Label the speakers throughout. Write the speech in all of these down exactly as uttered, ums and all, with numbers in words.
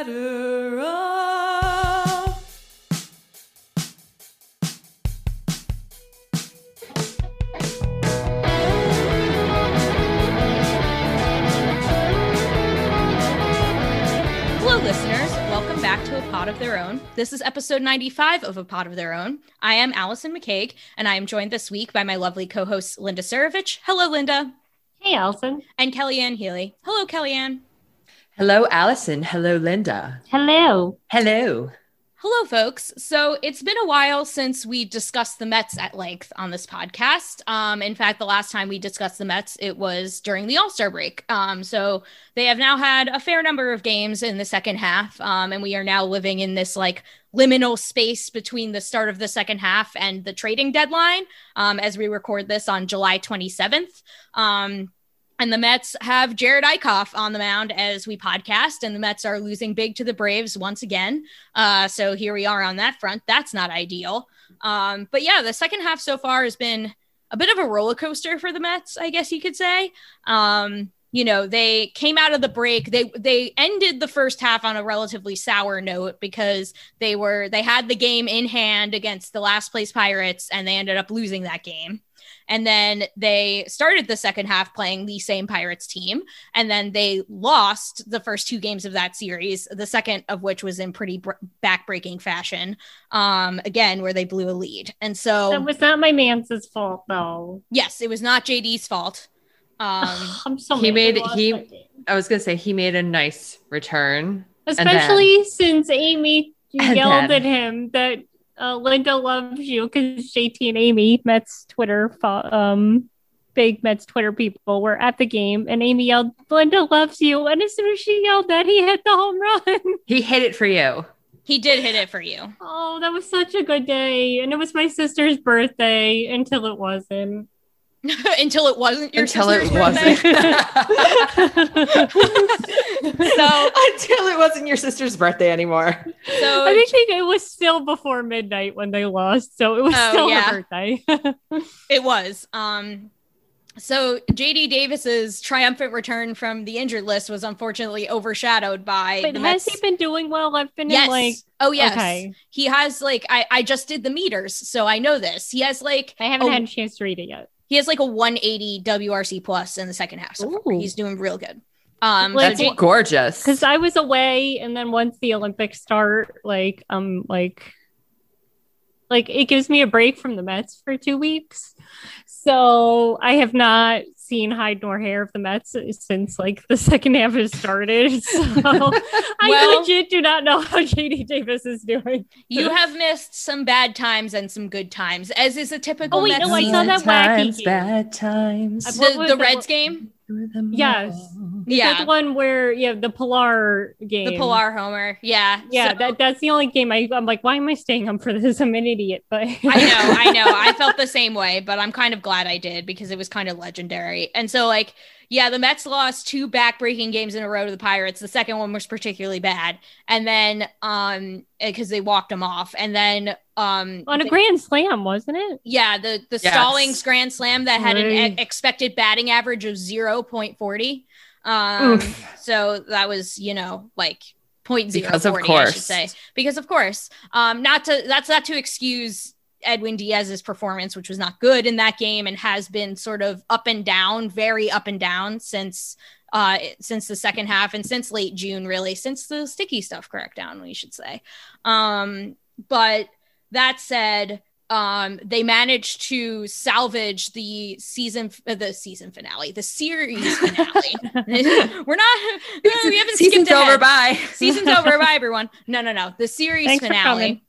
Speaker 1: ladder up.
Speaker 2: Hello, listeners. Welcome back to A Pod of Their Own. This is episode ninety-five of A Pod of Their Own. I am Allison McCaig, and I am joined this week by my lovely co-host, Linda Surovich. Hello, Linda.
Speaker 3: Hey, Allison.
Speaker 2: And Kellyanne Healy. Hello, Kellyanne.
Speaker 1: Hello, Allison. Hello, Linda.
Speaker 3: Hello.
Speaker 1: Hello.
Speaker 2: Hello, folks. So it's been a while since we discussed the Mets at length on this podcast. Um, in fact, the last time we discussed the Mets, it was during the All-Star break. Um, so they have now had a fair number of games in the second half, um, and we are now living in this like liminal space between the start of the second half and the trading deadline, um, as we record this on July twenty-seventh. Um, And the Mets have Jared Eichhoff on the mound as we podcast, and the Mets are losing big to the Braves once again. Uh, so here we are on that front. That's not ideal. Um, but yeah, the second half so far has been a bit of a roller coaster for the Mets, I guess you could say. Um, you know, they came out of the break. They they ended the first half on a relatively sour note because they were they had the game in hand against the last place Pirates, and they ended up losing that game. And then they started the second half playing the same Pirates team. And then they lost the first two games of that series, the second of which was in pretty br- backbreaking fashion, um, again, where they blew a lead. And so
Speaker 3: that was not my man's fault, though.
Speaker 2: Yes, it was not J D's fault. Um,
Speaker 3: I'm so
Speaker 1: He made,
Speaker 3: mad
Speaker 1: he, I was going to say, he made a nice return.
Speaker 3: Especially then, since Amy yelled
Speaker 1: then,
Speaker 3: at him that Uh, Linda loves you because J T and Amy, Mets Twitter, um, big Mets Twitter people, were at the game, and Amy yelled, "Linda loves you!" And as soon as she yelled that, he hit the home run.
Speaker 1: He hit it for you.
Speaker 2: He did hit it for you.
Speaker 3: Oh, that was such a good day, and it was my sister's birthday until it wasn't.
Speaker 2: Until it wasn't your
Speaker 1: until
Speaker 2: sister's
Speaker 1: it
Speaker 2: birthday.
Speaker 1: So until it wasn't your sister's birthday anymore.
Speaker 2: So
Speaker 3: I think it was still before midnight when they lost, so it was
Speaker 2: oh,
Speaker 3: still
Speaker 2: yeah.
Speaker 3: her birthday.
Speaker 2: It was. Um, so J D Davis's triumphant return from the injured list was unfortunately overshadowed by.
Speaker 3: But
Speaker 2: the
Speaker 3: has
Speaker 2: Mets.
Speaker 3: he been doing well? I've been
Speaker 2: yes.
Speaker 3: in like.
Speaker 2: Oh yes.
Speaker 3: Okay.
Speaker 2: He has like I I just did the meters, so I know this. He has like
Speaker 3: I haven't
Speaker 2: a,
Speaker 3: had a chance to read it yet.
Speaker 2: He has like a one eighty W R C plus in the second half so far. He's doing real good. Um,
Speaker 1: That's
Speaker 2: so J-
Speaker 1: gorgeous.
Speaker 3: Because I was away, and then once the Olympics start, like um, like, like it gives me a break from the Mets for two weeks. So I have not seen hide nor hair of the Mets since like the second half has started. So I
Speaker 2: well,
Speaker 3: legit do not know how J D Davis is doing.
Speaker 2: You have missed some bad times and some good times, as is a typical
Speaker 3: oh, wait,
Speaker 2: Mets
Speaker 3: no, I
Speaker 2: season.
Speaker 3: saw that wacky
Speaker 1: times,
Speaker 3: game.
Speaker 1: bad times.
Speaker 2: The, the Reds game?
Speaker 3: Yes.
Speaker 2: Yeah.
Speaker 3: That's one where, yeah, the Pilar game.
Speaker 2: The Pilar homer. Yeah.
Speaker 3: Yeah,
Speaker 2: so,
Speaker 3: that, that's the only game I, I'm like, why am I staying up for this? I'm an idiot. But
Speaker 2: I know, I know. I felt the same way, but I'm kind of glad I did because it was kind of legendary. And so, like, yeah, the Mets lost two back-breaking games in a row to the Pirates. The second one was particularly bad. And then, um, because they walked them off. And then, um,
Speaker 3: on a
Speaker 2: they,
Speaker 3: grand slam, wasn't it?
Speaker 2: Yeah, the the
Speaker 1: yes.
Speaker 2: Stallings grand slam that had
Speaker 3: right.
Speaker 2: an e- expected batting average of zero point four zero. Um,
Speaker 1: Oof.
Speaker 2: So that was, you know, like point zero
Speaker 1: because of
Speaker 2: forty,
Speaker 1: course.
Speaker 2: I should say, because of course, um, not to that's not to excuse Edwin Diaz's performance, which was not good in that game and has been sort of up and down, very up and down since uh, since the second half and since late June, really, since the sticky stuff crackdown, we should say. Um, but that said, um, they managed to salvage the season, uh, the season finale, the series finale. We're not, no, we haven't
Speaker 1: Season's
Speaker 2: skipped
Speaker 1: over.
Speaker 2: ahead.
Speaker 1: Bye.
Speaker 2: Season's over. Bye, everyone. No, no, no. The series
Speaker 3: Thanks
Speaker 2: finale.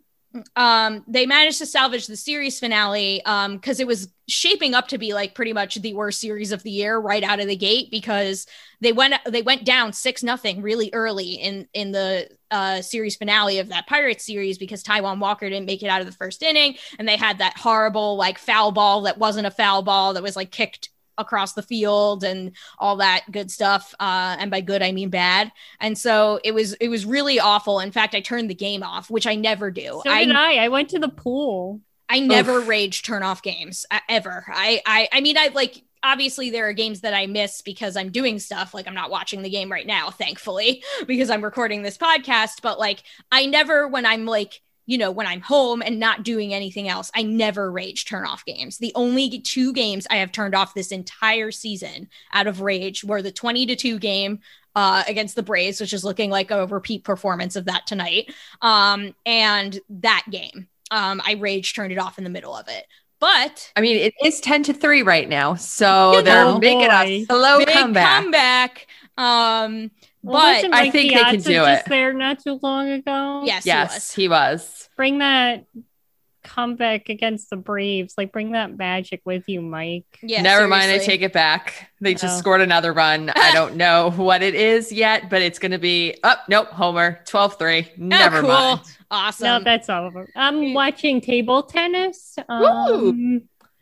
Speaker 2: Um, they managed to salvage the series finale um, because it was shaping up to be like pretty much the worst series of the year right out of the gate because they went they went down six nothing really early in in the uh, series finale of that Pirates series because Taijuan Walker didn't make it out of the first inning and they had that horrible like foul ball that wasn't a foul ball that was like kicked across the field and all that good stuff. Uh, and by good, I mean bad. And so it was, it was really awful. In fact, I turned the game off, which I never do.
Speaker 3: So did I, I went to the pool.
Speaker 2: I never
Speaker 1: Oof.
Speaker 2: rage turn off games uh, ever. I, I, I mean, I like, obviously there are games that I miss because I'm doing stuff. Like I'm not watching the game right now, thankfully, because I'm recording this podcast. But like I never, when I'm like, you know, when I'm home and not doing anything else, I never rage turn off games. The only two games I have turned off this entire season out of rage were the twenty to two game uh, against the Braves, which is looking like a repeat performance of that tonight. Um, and that game, um, I rage turned it off in the middle of it. But
Speaker 1: I mean, it is ten to three right now. So
Speaker 2: You
Speaker 1: they're
Speaker 2: know,
Speaker 1: making a slow
Speaker 2: big
Speaker 1: comeback.
Speaker 2: comeback. Um,
Speaker 3: Well,
Speaker 2: but
Speaker 3: wasn't
Speaker 1: I
Speaker 3: Mike
Speaker 1: think they can
Speaker 3: Piazza
Speaker 1: do
Speaker 3: just
Speaker 1: it.
Speaker 3: there not too long ago.
Speaker 2: yes,
Speaker 1: Yes,
Speaker 2: he
Speaker 1: he was.
Speaker 3: Bring that comeback against the Braves. Like, bring that magic with you, Mike.
Speaker 2: was. Yeah,
Speaker 1: Never mind. I
Speaker 2: seriously.
Speaker 1: take it back. They just
Speaker 3: Oh.
Speaker 1: scored another run. I don't know what it is yet, but it's going to be up. Oh, nope. Homer twelve three. Never
Speaker 2: oh, cool.
Speaker 1: mind.
Speaker 2: Awesome.
Speaker 3: No, that's all over. I'm watching table tennis. Um,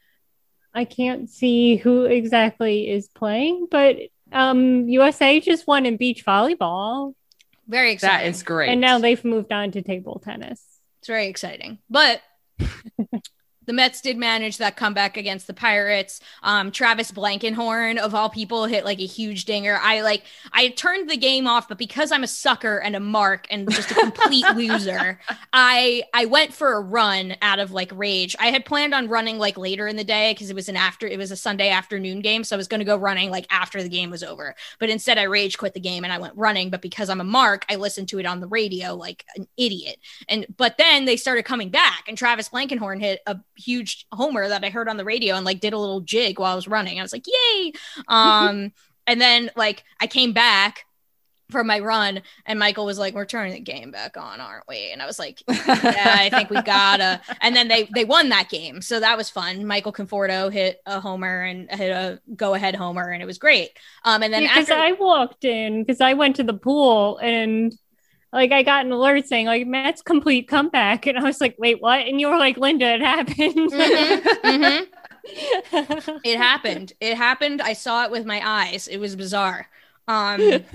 Speaker 3: I can't see who exactly is playing, but um, U S A just won in beach volleyball,
Speaker 2: Very
Speaker 1: That
Speaker 2: exciting.
Speaker 1: is great.
Speaker 3: and now they've moved on to table tennis.
Speaker 2: It's very exciting. But the Mets did manage that comeback against the Pirates. Um, Travis Blankenhorn, of all people, hit like a huge dinger. I like I turned the game off, but because I'm a sucker and a mark and just a complete loser, I I went for a run out of like rage. I had planned on running like later in the day because it was an after it was a Sunday afternoon game, so I was going to go running like after the game was over. But instead, I rage quit the game and I went running. But because I'm a mark, I listened to it on the radio like an idiot. And but then they started coming back, and Travis Blankenhorn hit a huge homer that I heard on the radio and like did a little jig while I was running. I was like, yay. Um, and then like I came back from my run and Michael was like, we're turning the game back on, aren't we? And I was like, yeah, I think we gotta. And then they they won that game. So that was fun. Michael Conforto hit a homer and hit a go ahead homer, and it was great. Um, and then
Speaker 3: Because
Speaker 2: after
Speaker 3: I walked in, because I went to the pool and like I got an alert saying like Mets complete comeback, and I was like, wait, what? And you were like, Linda, it happened.
Speaker 2: Mhm, mhm. It happened. It happened. I saw it with my eyes. It was bizarre. Um,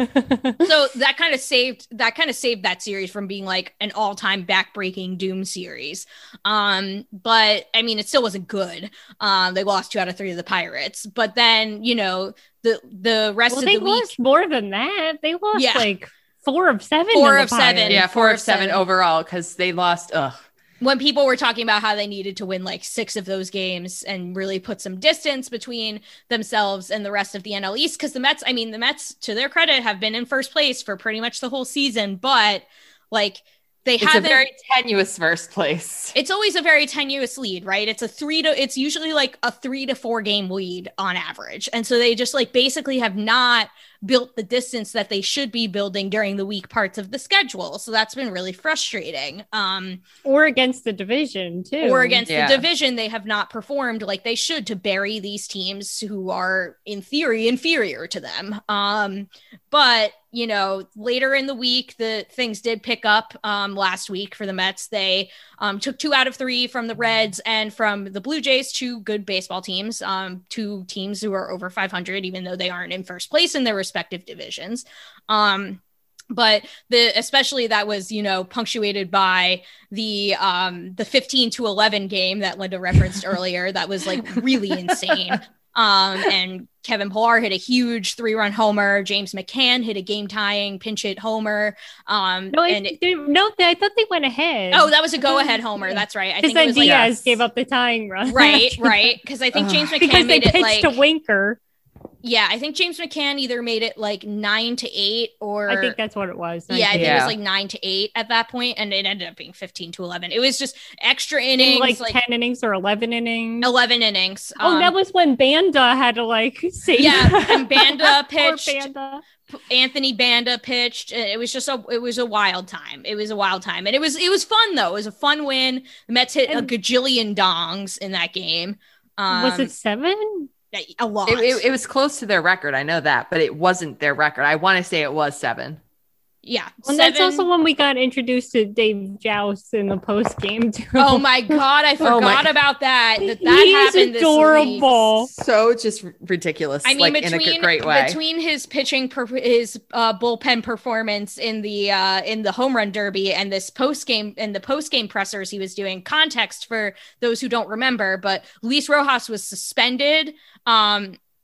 Speaker 2: so that kind of saved that kind of saved that series from being like an all-time back-breaking doom series. Um, but I mean, it still wasn't good. Um, they lost two out of three to the Pirates. But then, you know, the the rest
Speaker 3: well,
Speaker 2: of
Speaker 3: they
Speaker 2: the week,
Speaker 3: lost more than that. They lost
Speaker 2: Yeah.
Speaker 3: like four of seven.
Speaker 2: Four
Speaker 3: to the
Speaker 2: of seven.
Speaker 3: Pirates.
Speaker 1: yeah, four,
Speaker 2: four
Speaker 1: of
Speaker 2: of
Speaker 1: seven,
Speaker 2: seven.
Speaker 1: overall because they lost. Ugh.
Speaker 2: when people were talking about how they needed to win like six of those games and really put some distance between themselves and the rest of the N L East, because the Mets, I mean, the Mets, to their credit, have been in first place for pretty much the whole season, but like they
Speaker 1: It's
Speaker 2: haven't.
Speaker 1: a very tenuous first place.
Speaker 2: It's always a very tenuous lead, right? It's a three to, it's usually like a three to four game lead on average. And so they just like basically have not built the distance that they should be building during the weak parts of the schedule. So that's been really frustrating. Um,
Speaker 3: Or against the division too.
Speaker 2: or against
Speaker 1: Yeah.
Speaker 2: the division, they have not performed like they should to bury these teams who are in theory inferior to them. Um, but you know, later in the week, the things did pick up. Um, last week for the Mets, they um, took two out of three from the Reds and from the Blue Jays, two good baseball teams, um, two teams who are over five hundred, even though they aren't in first place in their respective divisions. Um, But the especially that was, you know, punctuated by the um the fifteen to eleven game that Linda referenced earlier. That was like really insane. Um, and Kevin Pillar hit a huge three-run homer. James McCann hit a game-tying pinch hit homer. Um,
Speaker 3: No, I,
Speaker 2: and it-
Speaker 3: they, no, they, I thought they went ahead.
Speaker 2: oh, that was a go-ahead homer. That's right. I
Speaker 3: because
Speaker 2: think it
Speaker 3: then
Speaker 2: was like
Speaker 3: Diaz
Speaker 1: Yes.
Speaker 3: gave up the tying run.
Speaker 2: right, right. Because I think
Speaker 1: Ugh.
Speaker 2: James McCann
Speaker 3: because they
Speaker 2: made it
Speaker 3: pitched
Speaker 2: like
Speaker 3: to Winker.
Speaker 2: yeah, I think James McCann either made it like nine to eight or
Speaker 3: I think that's what it was.
Speaker 2: yeah, I think it
Speaker 1: Yeah.
Speaker 2: was like nine to eight at that point, and it ended up being fifteen to eleven. It was just extra
Speaker 3: In
Speaker 2: innings,
Speaker 3: like,
Speaker 2: like,
Speaker 3: ten innings or eleven innings.
Speaker 2: eleven innings.
Speaker 3: Oh,
Speaker 2: Um,
Speaker 3: that was when Banda had to like save.
Speaker 2: yeah, and Banda
Speaker 3: Poor
Speaker 2: pitched.
Speaker 3: Banda.
Speaker 2: Anthony Banda pitched. It was just a it was a wild time. It was a wild time, and it was it was fun though. It was a fun win. The Mets hit
Speaker 3: And-
Speaker 2: a gajillion dongs in that game. Um,
Speaker 3: Was it seven?
Speaker 2: a lot?
Speaker 1: It, it, it was close to their record. I know that, but it wasn't their record. I want to say it was seven.
Speaker 2: yeah,
Speaker 3: And
Speaker 2: seven.
Speaker 3: that's also when we got introduced to Dave Joust in the post game too.
Speaker 2: Oh my god, I
Speaker 1: Oh
Speaker 2: forgot
Speaker 1: my-
Speaker 2: about that. That that
Speaker 3: He's
Speaker 2: happened this week.
Speaker 3: adorable.
Speaker 1: So just ridiculous.
Speaker 2: I mean,
Speaker 1: like in a
Speaker 2: between
Speaker 1: great way.
Speaker 2: between his pitching, per- his uh, bullpen performance in the uh, in the home run derby, and this post game and the post game pressers he was doing. Context for those who don't remember, but Luis Rojas was suspended. Um,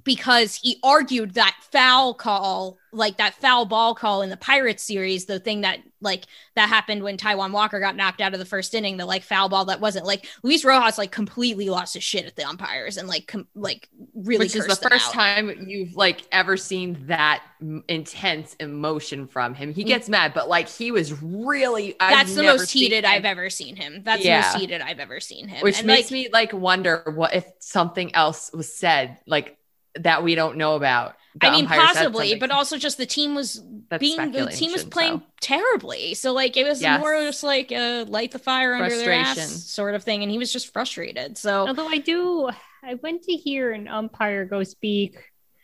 Speaker 2: because he argued that foul call, like that foul ball call in the Pirates series, the thing that like that happened when Taijuan Walker got knocked out of the first inning, the like foul ball that wasn't like Luis Rojas like completely lost his shit at the umpires and like com- like really
Speaker 1: which is the first out. time you've like ever seen that m- intense emotion from him. He gets mm. mad, but like he was really
Speaker 2: that's
Speaker 1: I've
Speaker 2: the
Speaker 1: never
Speaker 2: most heated
Speaker 1: him.
Speaker 2: I've ever seen him. That's
Speaker 1: yeah.
Speaker 2: the most heated I've ever seen him.
Speaker 1: Which
Speaker 2: and,
Speaker 1: makes
Speaker 2: like,
Speaker 1: me like wonder what if something else was said like that we don't know about. The
Speaker 2: I mean, possibly, but also just the team was
Speaker 1: That's
Speaker 2: being the team was playing
Speaker 1: so.
Speaker 2: terribly. So like it was
Speaker 1: yes.
Speaker 2: more just like a light the fire under their ass sort of thing, and he was just frustrated. So
Speaker 3: although I do, I went to hear an umpire go speak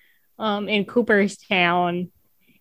Speaker 3: um, in Cooperstown,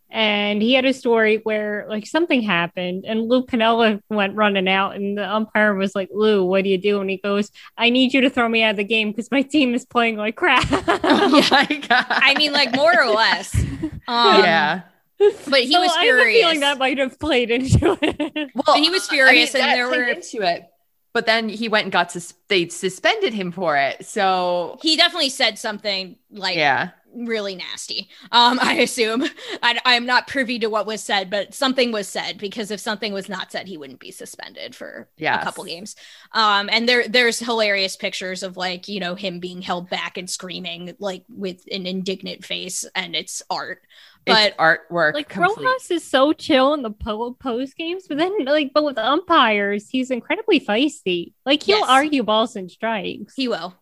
Speaker 3: and he had a story where like something happened, and Lou Piniella went running out, and the umpire was like, "Lou, what do you do?" And he goes, "I need you to throw me out of the game because my team is playing like crap."
Speaker 1: Oh my God.
Speaker 2: I mean, like more or less. Um,
Speaker 1: yeah.
Speaker 2: But he
Speaker 3: so
Speaker 2: was
Speaker 3: I
Speaker 2: furious.
Speaker 3: have a feeling that might have played into it.
Speaker 2: Well, he was furious,
Speaker 1: I mean,
Speaker 2: and there were
Speaker 1: into it. But then he went and got sus- they suspended him for it. So
Speaker 2: he definitely said something like
Speaker 1: yeah.
Speaker 2: really nasty. Um, I assume I, I'm not privy to what was said, but something was said, because if something was not said, he wouldn't be suspended for
Speaker 1: yes.
Speaker 2: a couple games. Um, and there, there's hilarious pictures of like, you know, him being held back and screaming like with an indignant face, and it's art. But
Speaker 1: it's artwork.
Speaker 3: Like
Speaker 1: complete.
Speaker 3: Rojas is so chill in the po- post games, but then like, but with umpires, he's incredibly feisty. Like he'll
Speaker 2: Yes.
Speaker 3: argue balls and strikes.
Speaker 2: He will.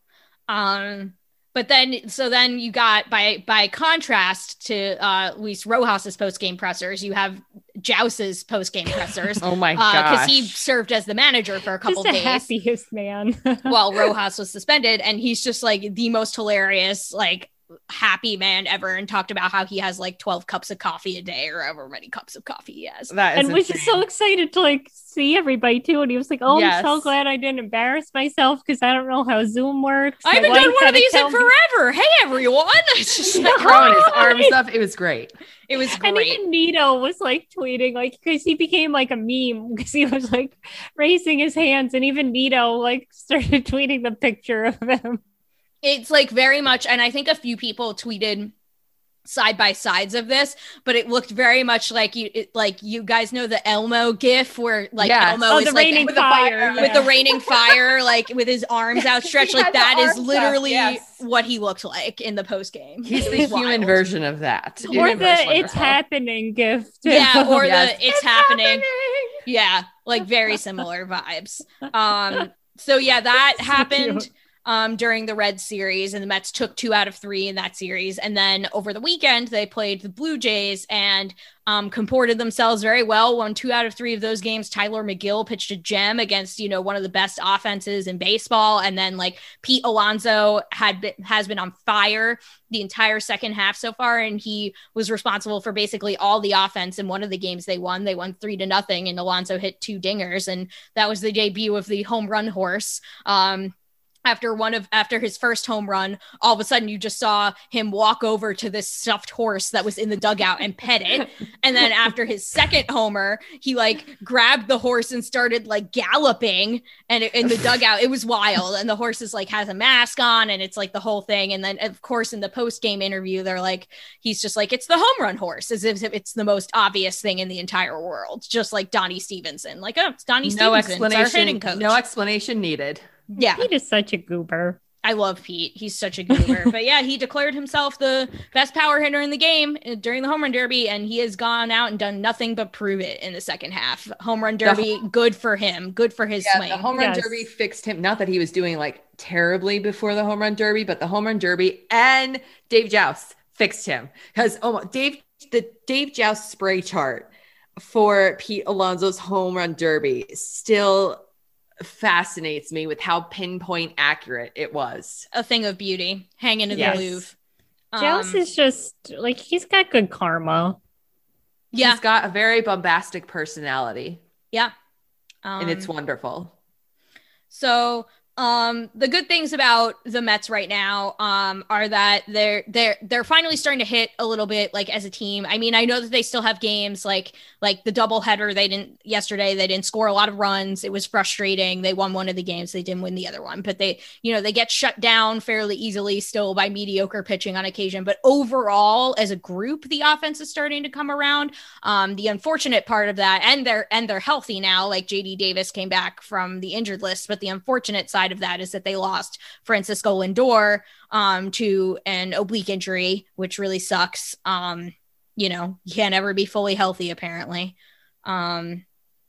Speaker 2: Um, but then, so then you got by by contrast to uh, Luis Rojas's post game pressers, you have Jouse's post game pressers.
Speaker 1: Oh my
Speaker 2: Because
Speaker 1: gosh.
Speaker 2: he served as the manager for a couple
Speaker 3: Just the
Speaker 2: days
Speaker 3: happiest man.
Speaker 2: while Rojas was suspended, and he's just like the most hilarious, like happy man ever, and talked about how he has like twelve cups of coffee a day or however many cups of coffee he has.
Speaker 1: That is
Speaker 3: and was just so excited to like see everybody too. And he was like, "Oh,
Speaker 1: Yes.
Speaker 3: I'm so glad I didn't embarrass myself because I don't know how Zoom works.
Speaker 2: I haven't
Speaker 3: My wife
Speaker 2: done one
Speaker 3: had
Speaker 2: of
Speaker 3: to
Speaker 2: these in
Speaker 3: tell me."
Speaker 2: forever. Hey everyone. It's just like,
Speaker 1: throwing his arms up. It was great.
Speaker 2: it was
Speaker 3: And
Speaker 2: great.
Speaker 3: even Nito was like tweeting, like, because he became like a meme because he was like raising his hands, and even Nito like started tweeting the picture of him.
Speaker 2: It's like very much, and I think a few people tweeted side by sides of this, but it looked very much like you it, like you guys know the Elmo gif where like
Speaker 1: Yes.
Speaker 2: Elmo
Speaker 3: Oh,
Speaker 2: is
Speaker 3: the
Speaker 2: like
Speaker 3: raining
Speaker 2: with,
Speaker 3: fire.
Speaker 2: with the raining fire, like with his arms outstretched.
Speaker 1: He
Speaker 2: Like
Speaker 1: had the
Speaker 2: that is
Speaker 1: arms up,
Speaker 2: literally
Speaker 1: yes.
Speaker 2: what he looked like in the post game.
Speaker 1: He's the human version of that.
Speaker 3: Or
Speaker 1: Human
Speaker 3: the
Speaker 1: version.
Speaker 3: "it's happening" gift.
Speaker 2: Yeah, or
Speaker 1: Yes.
Speaker 2: the it's, happening. Yeah, like very similar vibes. Um, so yeah, that
Speaker 3: So
Speaker 2: happened.
Speaker 3: cute.
Speaker 2: Um, during the Red series, and the Mets took two out of three in that series. And then over the weekend, they played the Blue Jays and um, comported themselves very well. Won two out of three of those games. Tyler McGill pitched a gem against, you know, one of the best offenses in baseball. And then like Pete Alonso had been, has been on fire the entire second half so far. And he was responsible for basically all the offense in one of the games they won. They won three to nothing, and Alonso hit two dingers. And that was the debut of the home run horse. Um, After one of after his first home run, all of a sudden you just saw him walk over to this stuffed horse that was in the dugout and pet it. And then after his second homer, he like grabbed the horse and started like galloping and it, in the dugout. It was wild. And the horse is like has a mask on, and it's like the whole thing. And then of course in the post game interview, they're like, he's just like, it's the home run horse, as if it's the most obvious thing in the entire world, just like Donnie Stevenson. Like, oh, it's Donnie
Speaker 1: No
Speaker 2: Stevenson, it's our hitting
Speaker 1: explanation.
Speaker 2: coach.
Speaker 1: No explanation needed.
Speaker 2: Yeah.
Speaker 3: Pete is such a goober.
Speaker 2: I love Pete. He's such a goober. But yeah, he declared himself the best power hitter in the game during the home run derby, and he has gone out and done nothing but prove it in the second half. Home run derby,
Speaker 1: The,
Speaker 2: good for him. Good for his
Speaker 1: yeah,
Speaker 2: swing.
Speaker 1: the home run
Speaker 3: Yes.
Speaker 1: derby fixed him. Not that he was doing like terribly before the home run derby, but the home run derby and Dave Joust fixed him. Because oh, Dave, the Dave Joust spray chart for Pete Alonso's home run derby still fascinates me with how pinpoint accurate it was.
Speaker 2: A thing of beauty. Hanging in
Speaker 1: Yes.
Speaker 2: the Louvre.
Speaker 3: Joust
Speaker 2: Um,
Speaker 3: is just like, he's got good karma.
Speaker 2: yeah.
Speaker 1: He's got a very bombastic personality,
Speaker 2: Yeah. Um,
Speaker 1: and it's wonderful.
Speaker 2: So Um, the good things about the Mets right now um, are that they're they're they're finally starting to hit a little bit like as a team. I mean, I know that they still have games like like the doubleheader. They didn't yesterday. They didn't score a lot of runs. It was frustrating. They won one of the games. They didn't win the other one. But they, you know, they get shut down fairly easily still by mediocre pitching on occasion. But overall, as a group, the offense is starting to come around. Um, the unfortunate part of that, and they're and they're healthy now. Like J D Davis came back from the injured list, but the unfortunate side of that is that they lost Francisco Lindor um, to an oblique injury, which really sucks. Um, you know, he can't ever be fully healthy, apparently. Um,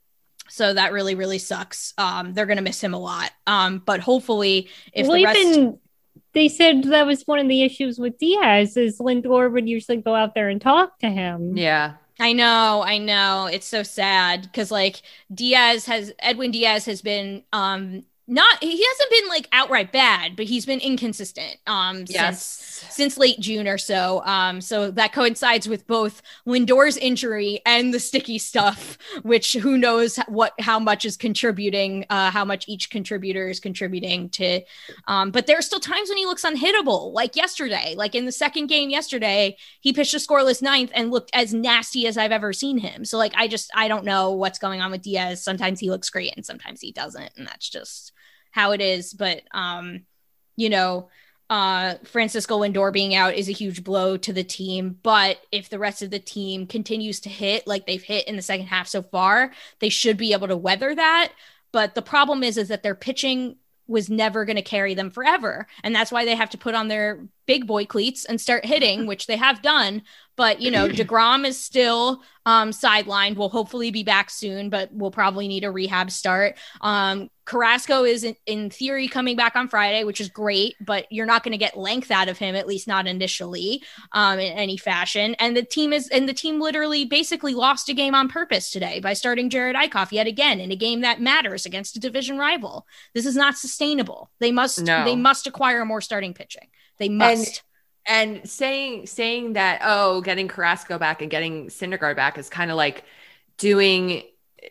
Speaker 2: so that really, really sucks. Um, they're going to miss him a lot. Um, but hopefully if
Speaker 3: well,
Speaker 2: the rest...
Speaker 3: even they said that was one of the issues with Diaz is Lindor would usually go out there and talk to him.
Speaker 1: Yeah.
Speaker 2: I know, I know. It's so sad because like Diaz has, Edwin Diaz has been, um, not, he hasn't been like outright bad, but he's been inconsistent um,
Speaker 1: yes.
Speaker 2: since, since late June or so. Um, so that coincides with both Lindor's injury and the sticky stuff, which who knows what, how much is contributing, uh, how much each contributor is contributing to. Um, but there are still times when he looks unhittable, like yesterday, like in the second game yesterday, he pitched a scoreless ninth and looked as nasty as I've ever seen him. So like, I just, I don't know what's going on with Diaz. Sometimes he looks great and sometimes he doesn't. And that's just how it is. But, um, you know, uh, Francisco Lindor being out is a huge blow to the team. But if the rest of the team continues to hit like they've hit in the second half so far, they should be able to weather that. But the problem is, is that their pitching was never going to carry them forever. And that's why they have to put on their big boy cleats and start hitting, which they have done. But, you know, DeGrom is still um, sidelined. Will hopefully be back soon, but we'll probably need a rehab start. Um, Carrasco is in, in theory coming back on Friday, which is great, but you're not going to get length out of him, at least not initially, um, in any fashion. And the team is, and the team literally basically lost a game on purpose today by starting Jared Eichhoff yet again in a game that matters against a division rival. This is not sustainable. They must,
Speaker 1: no.
Speaker 2: they must acquire more starting pitching. They must.
Speaker 1: And, and saying, saying that, oh, getting Carrasco back and getting Syndergaard back is kind of like doing,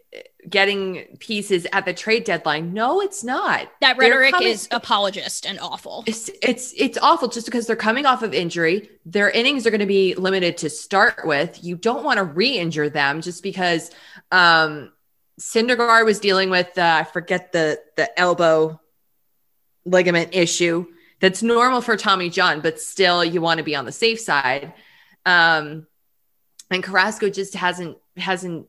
Speaker 1: getting pieces at the trade deadline. No, it's not.
Speaker 2: That rhetoric coming, is apologist and awful.
Speaker 1: It's, it's, it's awful just because they're coming off of injury. Their innings are going to be limited to start with. You don't want to re-injure them just because um, Syndergaard was dealing with, uh, I forget the, the elbow ligament issue. That's normal for Tommy John, but still you want to be on the safe side. Um, and Carrasco just hasn't, hasn't,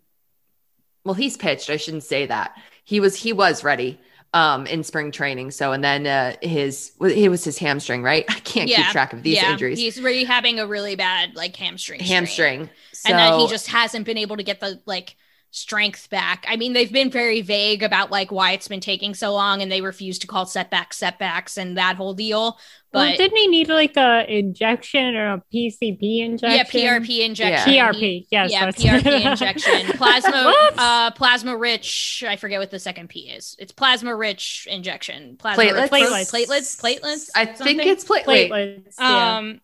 Speaker 1: well, he's pitched. I shouldn't say that. He was, he was ready um, in spring training. So, and then uh, his, it was his hamstring, right? I can't
Speaker 2: yeah.
Speaker 1: keep track of these
Speaker 2: yeah.
Speaker 1: injuries.
Speaker 2: He's really having a really bad like hamstring,
Speaker 1: hamstring.
Speaker 2: So, and then he just hasn't been able to get the like strength back. I mean, they've been very vague about like why it's been taking so long, and they refuse to call setbacks setbacks and that whole deal. But
Speaker 3: well, didn't he need like a injection or a P C P injection?
Speaker 2: Yeah, P R P injection.
Speaker 3: P R P, yes.
Speaker 2: Yeah, P R P injection. Plasma, uh, plasma rich. I forget what the second P is. It's plasma rich injection. Plasma
Speaker 1: platelets,
Speaker 2: rich,
Speaker 3: platelets,
Speaker 2: platelets, platelets.
Speaker 1: I
Speaker 2: something?
Speaker 1: think it's pla-
Speaker 3: platelets. Yeah.
Speaker 2: Um.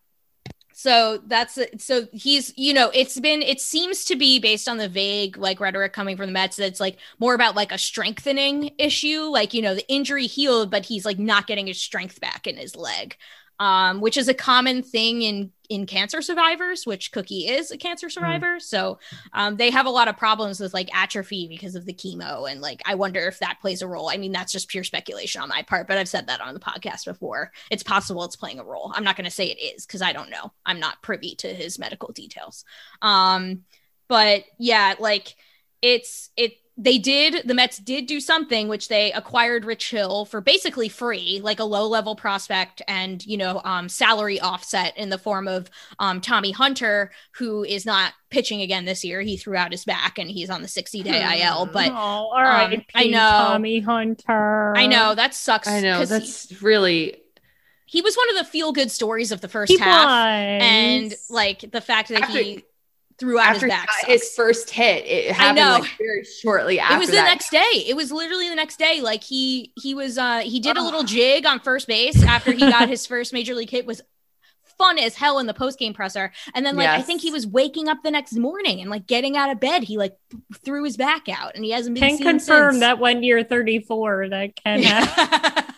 Speaker 2: So that's so he's, you know, it's been, it seems to be based on the vague like rhetoric coming from the Mets that's like more about like a strengthening issue, like, you know, the injury healed, but he's like not getting his strength back in his leg, um, which is a common thing in in cancer survivors, which Cookie is a cancer survivor. Mm. So um, they have a lot of problems with like atrophy because of the chemo. And like, I wonder if that plays a role. I mean, that's just pure speculation on my part, but I've said that on the podcast before. It's possible it's playing a role. I'm not going to say it is because I don't know. I'm not privy to his medical details. Um, but yeah, like it's, it, They did, the Mets did do something, which they acquired Rich Hill for basically free, like a low level prospect and, you know, um, salary offset in the form of um, Tommy Hunter, who is not pitching again this year. He threw out his back and he's on the sixty day I L, but
Speaker 3: oh, all right,
Speaker 2: um, I know
Speaker 3: Tommy Hunter.
Speaker 2: I know that sucks.
Speaker 1: I know that's he, really,
Speaker 2: he was one of the feel good stories of the first
Speaker 3: he
Speaker 2: half.
Speaker 3: Was.
Speaker 2: And like the fact that
Speaker 1: After-
Speaker 2: he threw out
Speaker 1: after
Speaker 2: his back.
Speaker 1: His first hit, it happened
Speaker 2: I know.
Speaker 1: like very shortly after.
Speaker 2: It was the
Speaker 1: that.
Speaker 2: next day. It was literally the next day. Like he he was uh he did a
Speaker 1: oh.
Speaker 2: little jig on first base after he got his first major league hit. Was fun as hell in the post game presser. And then like yes. I think he was waking up the next morning and like getting out of bed. He like threw his back out and he hasn't been
Speaker 3: can
Speaker 2: seen
Speaker 3: confirm
Speaker 2: since.
Speaker 3: that when you're thirty-four that can happen.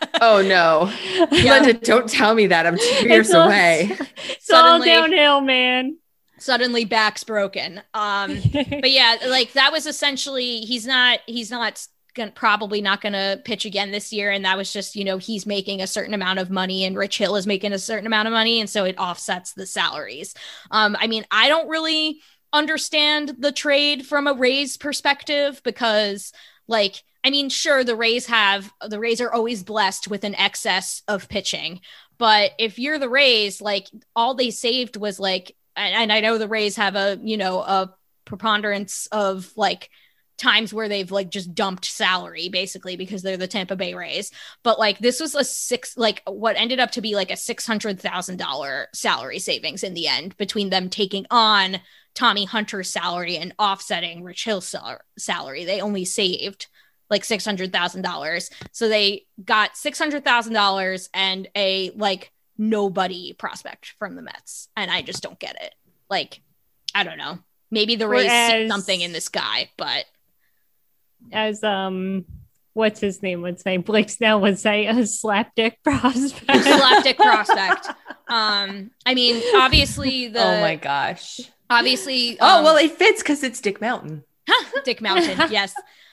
Speaker 1: Oh no, Linda, don't tell me that. I'm two years
Speaker 3: all,
Speaker 1: away.
Speaker 3: It's all downhill, man.
Speaker 2: Suddenly back's broken. Um, but yeah, like that was essentially, he's not, he's not gonna, probably not going to pitch again this year. And that was just, you know, he's making a certain amount of money and Rich Hill is making a certain amount of money. And so it offsets the salaries. Um, I mean, I don't really understand the trade from a Rays perspective because like, I mean, sure, the Rays have, the Rays are always blessed with an excess of pitching. But if you're the Rays, like all they saved was like, and I know the Rays have a, you know, a preponderance of like times where they've like just dumped salary basically because they're the Tampa Bay Rays. But like this was a six, like what ended up to be like a six hundred thousand dollars salary savings in the end between them taking on Tommy Hunter's salary and offsetting Rich Hill's sal- salary. They only saved like six hundred thousand dollars. So they got six hundred thousand dollars and a like nobody prospect from the Mets. And I just don't get it. Like, I don't know. Maybe the Rays see something in this guy, but
Speaker 3: as um what's his name would say, Blake Snell would say, a slapdick prospect.
Speaker 2: Slapdick prospect. Um, I mean, obviously the
Speaker 1: Oh my gosh.
Speaker 2: Obviously
Speaker 1: Oh
Speaker 2: um,
Speaker 1: well, it fits because it's Dick Mountain.
Speaker 2: Dick Mountain, yes.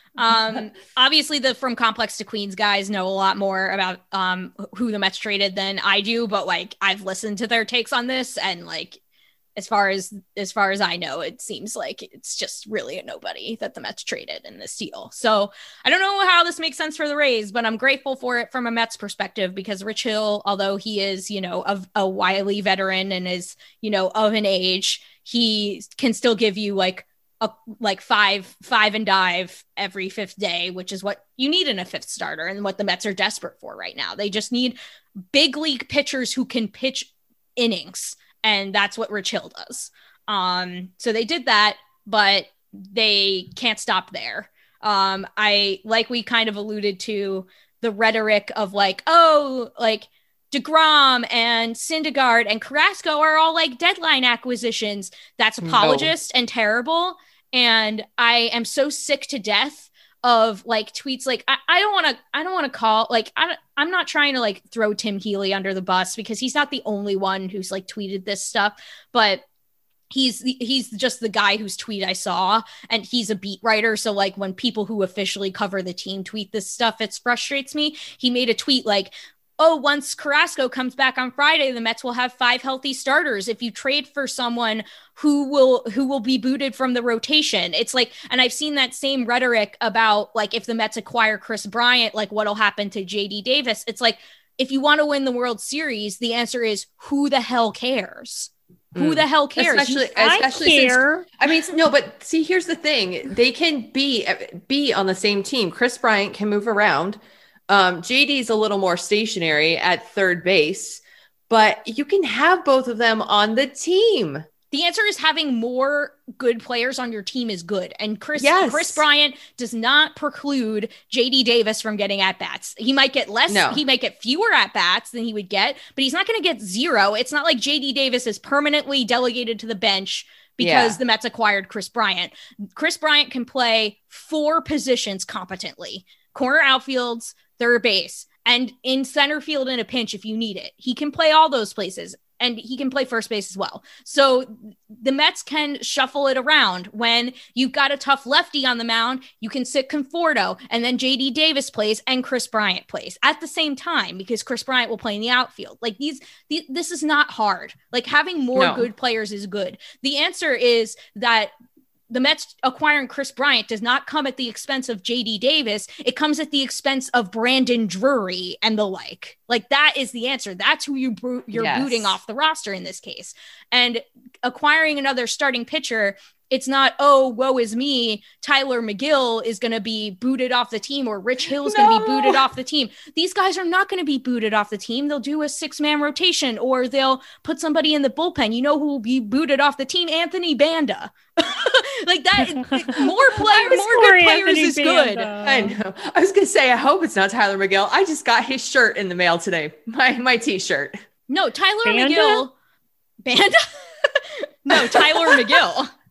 Speaker 2: Um, obviously the From Complex to Queens guys know a lot more about um who the Mets traded than I do, but like I've listened to their takes on this and like as far as as far as I know, it seems like it's just really a nobody that the Mets traded in this deal. So I don't know how this makes sense for the Rays, but I'm grateful for it from a Mets perspective because Rich Hill, although he is, you know, a, a wily veteran and is, you know, of an age, he can still give you like a like five, five and dive every fifth day, which is what you need in a fifth starter and what the Mets are desperate for right now. They just need big league pitchers who can pitch innings. And that's what Rich Hill does. Um, so they did that, but they can't stop there. Um, I, like we kind of alluded to the rhetoric of like, oh, like DeGrom and Syndergaard and Carrasco are all like deadline acquisitions. That's apologist no. and terrible. And I am so sick to death of like tweets. Like, I, I don't want to, I don't want to call like, I, I'm not trying to like throw Tim Healy under the bus because he's not the only one who's like tweeted this stuff, but he's the, he's just the guy whose tweet I saw and he's a beat writer. So like when people who officially cover the team tweet this stuff, it frustrates me. He made a tweet like, oh, once Carrasco comes back on Friday, the Mets will have five healthy starters. If you trade for someone who will who will be booted from the rotation, it's like, and I've seen that same rhetoric about like if the Mets acquire Chris Bryant, like what'll happen to J D Davis. It's like if you want to win the World Series, the answer is who the hell cares? Mm. Who the hell cares?
Speaker 1: Especially, especially I care. Since, I mean, no, but see, here's the thing: they can be be on the same team. Chris Bryant can move around. Um, J D's a little more stationary at third base, but you can have both of them on the team.
Speaker 2: The answer is having more good players on your team is good. And Chris,
Speaker 1: yes.
Speaker 2: Chris Bryant does not preclude J D Davis from getting at-bats. He might get less,
Speaker 1: no.
Speaker 2: he might get fewer at-bats than he would get, but he's not going to get zero. It's not like J D Davis is permanently delegated to the bench because yeah. the Mets acquired Chris Bryant. Chris Bryant can play four positions competently. Corner outfields, third base, and in center field in a pinch if you need it. He can play all those places, and he can play first base as well. So the Mets can shuffle it around. When you've got a tough lefty on the mound, you can sit Conforto, and then J D Davis plays and Chris Bryant plays at the same time because Chris Bryant will play in the outfield. Like these, these this is not hard. Like having more
Speaker 1: no.
Speaker 2: good players is good. The answer is that the Mets acquiring Chris Bryant does not come at the expense of J D Davis. It comes at the expense of Brandon Drury and the like. Like that is the answer. That's who you bro- you're yes. booting off the roster in this case. And acquiring another starting pitcher, it's not, oh, woe is me. Tyler McGill is going to be booted off the team or Rich Hill is no. going to be booted off the team. These guys are not going to be booted off the team. They'll do a six-man rotation or they'll put somebody in the bullpen. You know who will be booted off the team? Anthony Banda. Like that, more player, more good players Anthony is Banda. Good.
Speaker 1: I know. I was going to say, I hope it's not Tyler McGill. I just got his shirt in the mail today. My my t-shirt.
Speaker 2: No, Tyler
Speaker 3: Banda?
Speaker 2: McGill. Banda? No, Tyler McGill.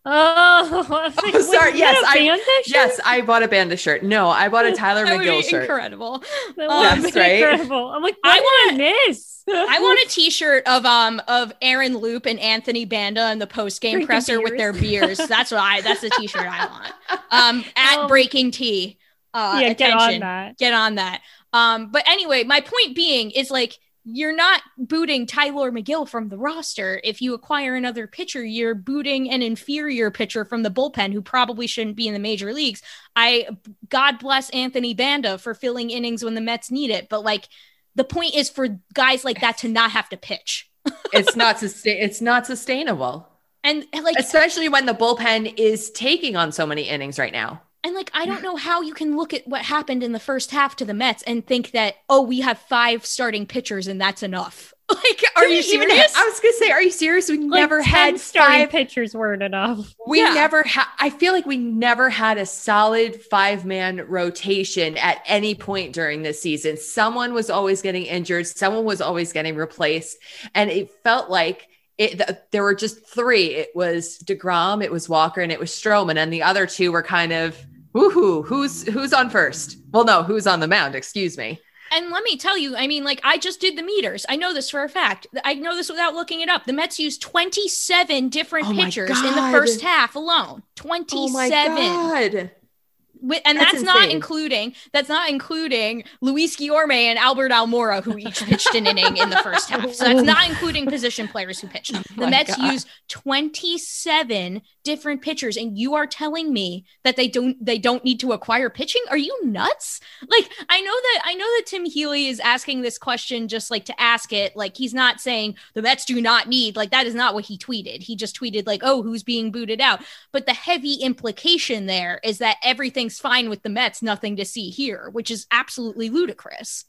Speaker 3: Oh, I was like,
Speaker 1: Oh, sorry.
Speaker 3: was
Speaker 1: Yes,
Speaker 3: that a
Speaker 1: I
Speaker 3: Banda shirt?
Speaker 1: yes, I bought a Banda shirt. No, I bought a Tyler
Speaker 2: That would
Speaker 1: McGill
Speaker 2: be
Speaker 1: shirt.
Speaker 2: incredible.
Speaker 3: That
Speaker 2: Um,
Speaker 3: was
Speaker 1: Yes, right?
Speaker 3: incredible. I'm like,
Speaker 2: I
Speaker 3: what
Speaker 2: want-
Speaker 3: did I miss?
Speaker 2: I want a T-shirt of um of Aaron Loop and Anthony Banda in the post game
Speaker 3: Drinking
Speaker 2: presser with their beers. That's what I. That's the T-shirt I want. Um, at
Speaker 3: Um,
Speaker 2: Breaking Tea. Uh,
Speaker 3: yeah, get on
Speaker 2: attention.
Speaker 3: that.
Speaker 2: Get on that. Um, but anyway, my point being is like you're not booting Tyler McGill from the roster. If you acquire another pitcher, you're booting an inferior pitcher from the bullpen who probably shouldn't be in the major leagues. I God bless Anthony Banda for filling innings when the Mets need it, but like the point is for guys like that to not have to pitch.
Speaker 1: It's not sustain it's not sustainable.
Speaker 2: And like
Speaker 1: Especially when the bullpen is taking on so many innings right now.
Speaker 2: And like, I don't know how you can look at what happened in the first half to the Mets and think that, oh, we have five starting pitchers and that's enough. Like, are
Speaker 1: Do we
Speaker 2: you
Speaker 1: even
Speaker 2: serious?
Speaker 1: ha- I was gonna say, are you serious? We
Speaker 3: Like,
Speaker 1: never
Speaker 3: ten
Speaker 1: had
Speaker 3: starting
Speaker 1: five.
Speaker 3: pitchers weren't enough.
Speaker 1: We
Speaker 2: Yeah.
Speaker 1: never had. I feel like we never had a solid five man rotation at any point during this season. Someone was always getting injured. Someone was always getting replaced, and it felt like. It, th- there were just three. It was DeGrom, it was Walker, and it was Stroman, and the other two were kind of woohoo. Who's who's on first? Well, no, who's on the mound? Excuse me.
Speaker 2: And let me tell you, I mean, like, I just did the meters. I know this for a fact. I know this without looking it up. The Mets used twenty-seven different
Speaker 1: Oh my
Speaker 2: pitchers in the
Speaker 1: God.
Speaker 2: first half alone.
Speaker 1: Oh my
Speaker 2: twenty-seven.
Speaker 1: god!
Speaker 2: Wi- And
Speaker 1: That's
Speaker 2: that's, not
Speaker 1: insane.
Speaker 2: including that's not including Luis Guillorme and Albert Almora, who each pitched an inning in the first half. So that's not including position players who pitched. The
Speaker 1: Oh my
Speaker 2: Mets
Speaker 1: God.
Speaker 2: use twenty-seven different pitchers, and you are telling me that they don't they don't need to acquire pitching? Are you nuts? Like, I know that I know that Tim Healy is asking this question just like to ask it. Like, he's not saying the Mets do not need, like, that is not what he tweeted. He just tweeted like, oh, who's being booted out? But the heavy implication there is that everything's fine with the Mets, nothing to see here, which is absolutely ludicrous.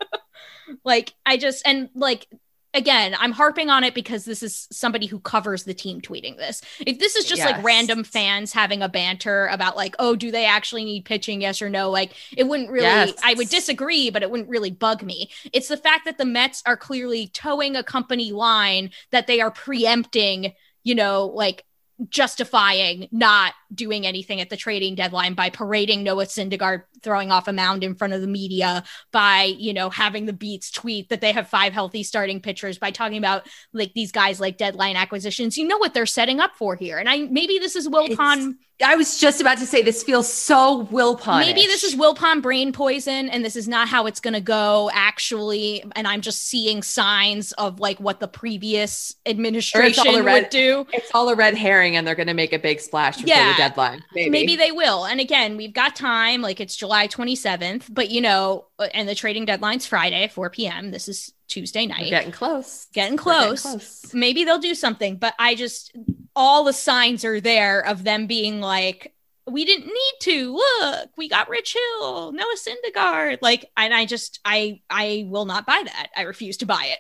Speaker 2: Like, I just, and like, again, I'm harping on it because this is somebody who covers the team tweeting this. If this is just
Speaker 1: Yes.
Speaker 2: like random fans having a banter about like, oh, do they actually need pitching? Yes or no? Like, it wouldn't really,
Speaker 1: Yes.
Speaker 2: I would disagree, but it wouldn't really bug me. It's the fact that the Mets are clearly towing a company line that they are preempting, you know, like, justifying not doing anything at the trading deadline by parading Noah Syndergaard throwing off a mound in front of the media, by, you know, having the Beats tweet that they have five healthy starting pitchers, by talking about like these guys like deadline acquisitions. You know what they're setting up for here. And I maybe this is Wilpon.
Speaker 1: I was just about to say this feels so Wilpon.
Speaker 2: Maybe this is Wilpon brain poison and this is not how it's going to go actually. And I'm just seeing signs of like what the previous administration
Speaker 1: the red-
Speaker 2: would do.
Speaker 1: It's all a red herring, and they're going to make a big splash before
Speaker 2: Yeah.
Speaker 1: the deadline. Maybe.
Speaker 2: Maybe they will. And again, we've got time. Like, it's July twenty-seventh, but you know, and the trading deadline's Friday, four p.m. This is Tuesday night.
Speaker 1: We're getting close.
Speaker 2: Getting
Speaker 1: We're getting
Speaker 2: close.
Speaker 1: close.
Speaker 2: Maybe they'll do something, but I just, all the signs are there of them being like, we didn't need to. Look, we got Rich Hill, Noah Syndergaard. Like, and I just, I, I will not buy that. I refuse to buy it.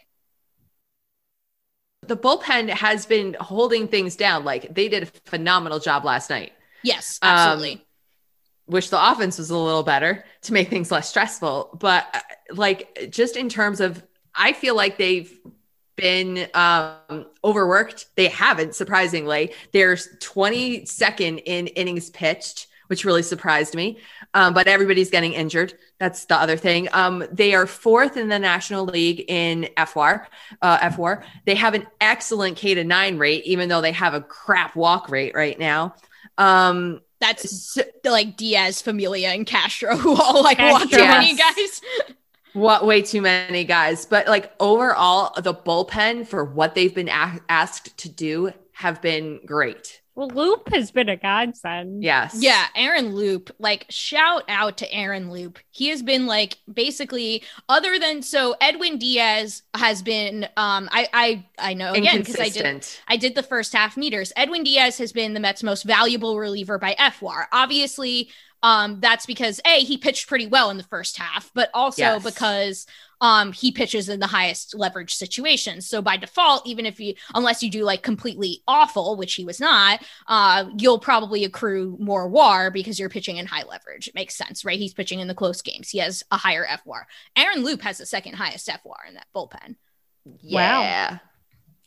Speaker 1: The bullpen has been holding things down. Like, they did a phenomenal job last night.
Speaker 2: Yes,
Speaker 1: Um,
Speaker 2: absolutely.
Speaker 1: Wish the offense was a little better to make things less stressful. But uh, like, just in terms of, I feel like they've been um, overworked. They haven't, surprisingly. They're twenty-second in innings pitched, which really surprised me. Um, but everybody's getting injured. That's the other thing. Um, they are fourth in the National League in F W A R. Uh, F W A R. They have an excellent K to nine rate, even though they have a crap walk rate right now. Um,
Speaker 2: That's
Speaker 1: so,
Speaker 2: like Diaz, Familia, and Castro, who all like
Speaker 3: Castro.
Speaker 2: walk too many
Speaker 1: Yes.
Speaker 2: guys.
Speaker 1: what way too many guys, but like overall, the bullpen for what they've been a- asked to do have been great.
Speaker 3: Well, Loop has been a godsend.
Speaker 1: Yes.
Speaker 2: Yeah, Aaron Loop, like, shout out to Aaron Loop. He has been like basically, other than, so Edwin Diaz has been um I I I know again because I did
Speaker 1: Inconsistent.
Speaker 2: I did the first half meters. Edwin Diaz has been the Mets' most valuable reliever by F W A R. Obviously, um that's because A, he pitched pretty well in the first half, but also
Speaker 1: Yes.
Speaker 2: because um he pitches in the highest leverage situations. So by default, even if you, unless you do like completely awful, which he was not, uh you'll probably accrue more W A R because you're pitching in high leverage. It makes sense, right? He's pitching in the close games. He has a higher F W A R. Aaron Loop has the second highest F W A R in that bullpen.
Speaker 1: Yeah.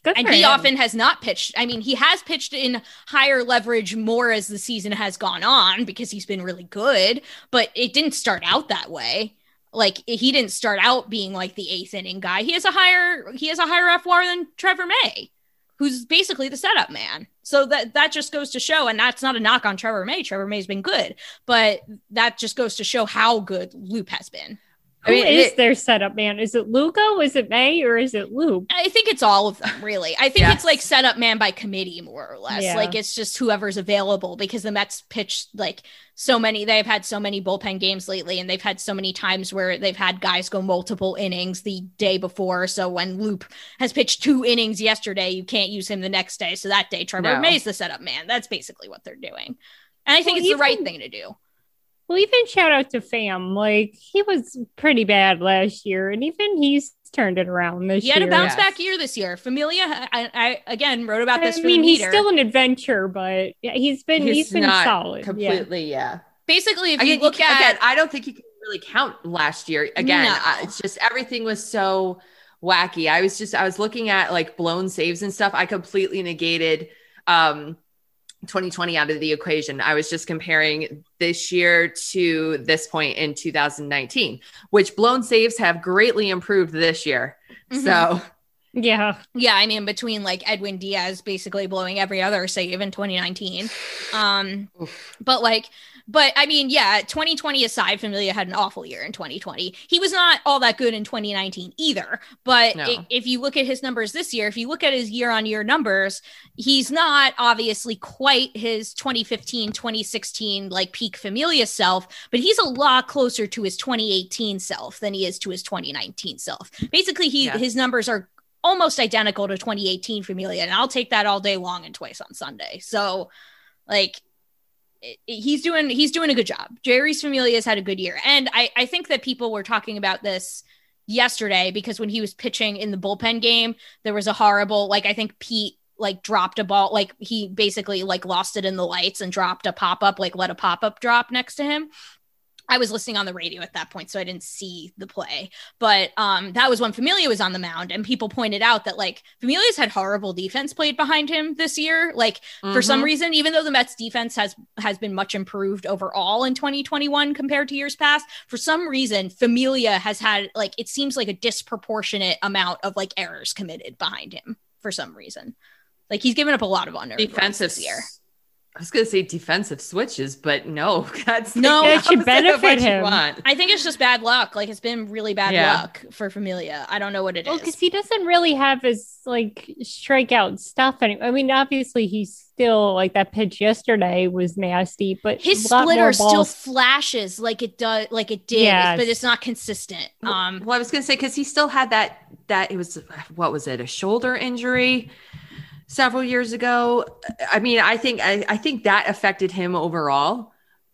Speaker 3: Good
Speaker 2: and
Speaker 3: for
Speaker 2: he
Speaker 3: him.
Speaker 2: often has not pitched. I mean, he has pitched in higher leverage more as the season has gone on because he's been really good, but it didn't start out that way. Like he didn't start out being like the eighth inning guy. He has a higher he has a higher F W A R than Trevor May, who's basically the setup man. So that that just goes to show, and that's not a knock on Trevor May. Trevor May's been good, but that just goes to show how good Loop has been.
Speaker 3: Who
Speaker 1: I mean,
Speaker 3: is
Speaker 1: it-
Speaker 3: their setup man? Is it Lugo? Is it May? Or is it Loop?
Speaker 2: I think it's all of them, really. I think
Speaker 1: Yes.
Speaker 2: it's like setup man by committee, more or less.
Speaker 3: Yeah.
Speaker 2: Like it's just whoever's available because the Mets pitch like so many. They've had so many bullpen games lately, and they've had so many times where they've had guys go multiple innings the day before. So when Loop has pitched two innings yesterday, you can't use him the next day. So that day, Trevor
Speaker 1: No.
Speaker 2: May's the setup man. That's basically what they're doing. And I think
Speaker 3: Well,
Speaker 2: it's the right
Speaker 3: even-
Speaker 2: thing to do.
Speaker 3: Well, even shout out to Pham. Like, he was pretty bad last year, and even he's turned it around this
Speaker 2: He
Speaker 3: year.
Speaker 2: had a bounce
Speaker 1: Yes.
Speaker 2: back year this year. Familia, I, I again wrote about this
Speaker 3: I
Speaker 2: for
Speaker 3: mean,
Speaker 2: the
Speaker 3: he's
Speaker 2: meter.
Speaker 3: still an adventure, but yeah, he's been he's,
Speaker 1: He's
Speaker 3: been
Speaker 1: not
Speaker 3: solid. Yeah.
Speaker 1: completely, yeah.
Speaker 2: Basically, if
Speaker 1: Again,
Speaker 2: you look
Speaker 1: you can-
Speaker 2: at
Speaker 1: again, I don't think you can really count last year. Again,
Speaker 2: No.
Speaker 1: I- it's just everything was so wacky. I was just I was looking at like blown saves and stuff. I completely negated um twenty twenty out of the equation. I was just comparing this year to this point in two thousand nineteen, which blown saves have greatly improved this year.
Speaker 2: Mhm.
Speaker 1: So
Speaker 3: Yeah.
Speaker 2: yeah, I mean, between like Edwin Diaz basically blowing every other save in twenty nineteen. Um, but like, but I mean, yeah, twenty twenty aside, Familia had an awful year in twenty twenty. He was not all that good in twenty nineteen either. But
Speaker 1: No.
Speaker 2: i- if you look at his numbers this year, if you look at his year on year numbers, he's not obviously quite his twenty fifteen, twenty sixteen like peak Familia self, but he's a lot closer to his twenty eighteen self than he is to his twenty nineteen self. Basically, he
Speaker 1: Yeah.
Speaker 2: his numbers are almost identical to twenty eighteen Familia, and I'll take that all day long and twice on Sunday. So, like, it, it- he's doing he's doing a good job. Jerry's Familia has had a good year, and I I think that people were talking about this yesterday because when he was pitching in the bullpen game, there was a horrible like I think Pete like dropped a ball, like he basically like lost it in the lights and dropped a pop up, like let a pop up drop next to him. I was listening on the radio at that point, so I didn't see the play. But um, that was when Familia was on the mound, and people pointed out that like Familia's had horrible defense played behind him this year. Like for some
Speaker 1: Mhm.
Speaker 2: reason, even though the Mets defense has has been much improved overall in twenty twenty-one compared to years past, for some reason Familia has had like it seems like a disproportionate amount of like errors committed behind him for some reason. Like he's given up a lot of unearned runs
Speaker 1: defensive
Speaker 2: this year.
Speaker 1: I was going to say defensive switches, but no, that's the
Speaker 2: No,
Speaker 3: that should
Speaker 1: opposite of
Speaker 3: benefit
Speaker 1: what you
Speaker 3: him.
Speaker 1: want.
Speaker 2: I think it's just bad luck. Like it's been really bad
Speaker 1: Yeah.
Speaker 2: luck for Familia. I don't know what it is.
Speaker 3: Well, because he doesn't really have his like strikeout stuff anymore. I mean, obviously he's still like that pitch yesterday was nasty, but
Speaker 2: His
Speaker 3: a lot more
Speaker 2: splitter still
Speaker 3: balls-
Speaker 2: flashes like it does, like it did,
Speaker 3: Yes.
Speaker 2: but it's not consistent. Um,
Speaker 1: Well, I was going to say because he still had that that it was what was it a shoulder injury several years ago. I mean, I think I, I think that affected him overall.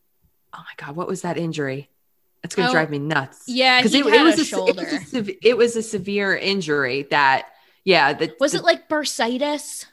Speaker 1: Oh my God, what was that injury? It's going to
Speaker 2: Oh,
Speaker 1: drive me nuts.
Speaker 2: yeah,
Speaker 1: because
Speaker 2: he
Speaker 1: it,
Speaker 2: had
Speaker 1: it was
Speaker 2: a
Speaker 1: a,
Speaker 2: shoulder.
Speaker 1: It was a, sev- it was a severe injury that yeah. That
Speaker 2: was it like bursitis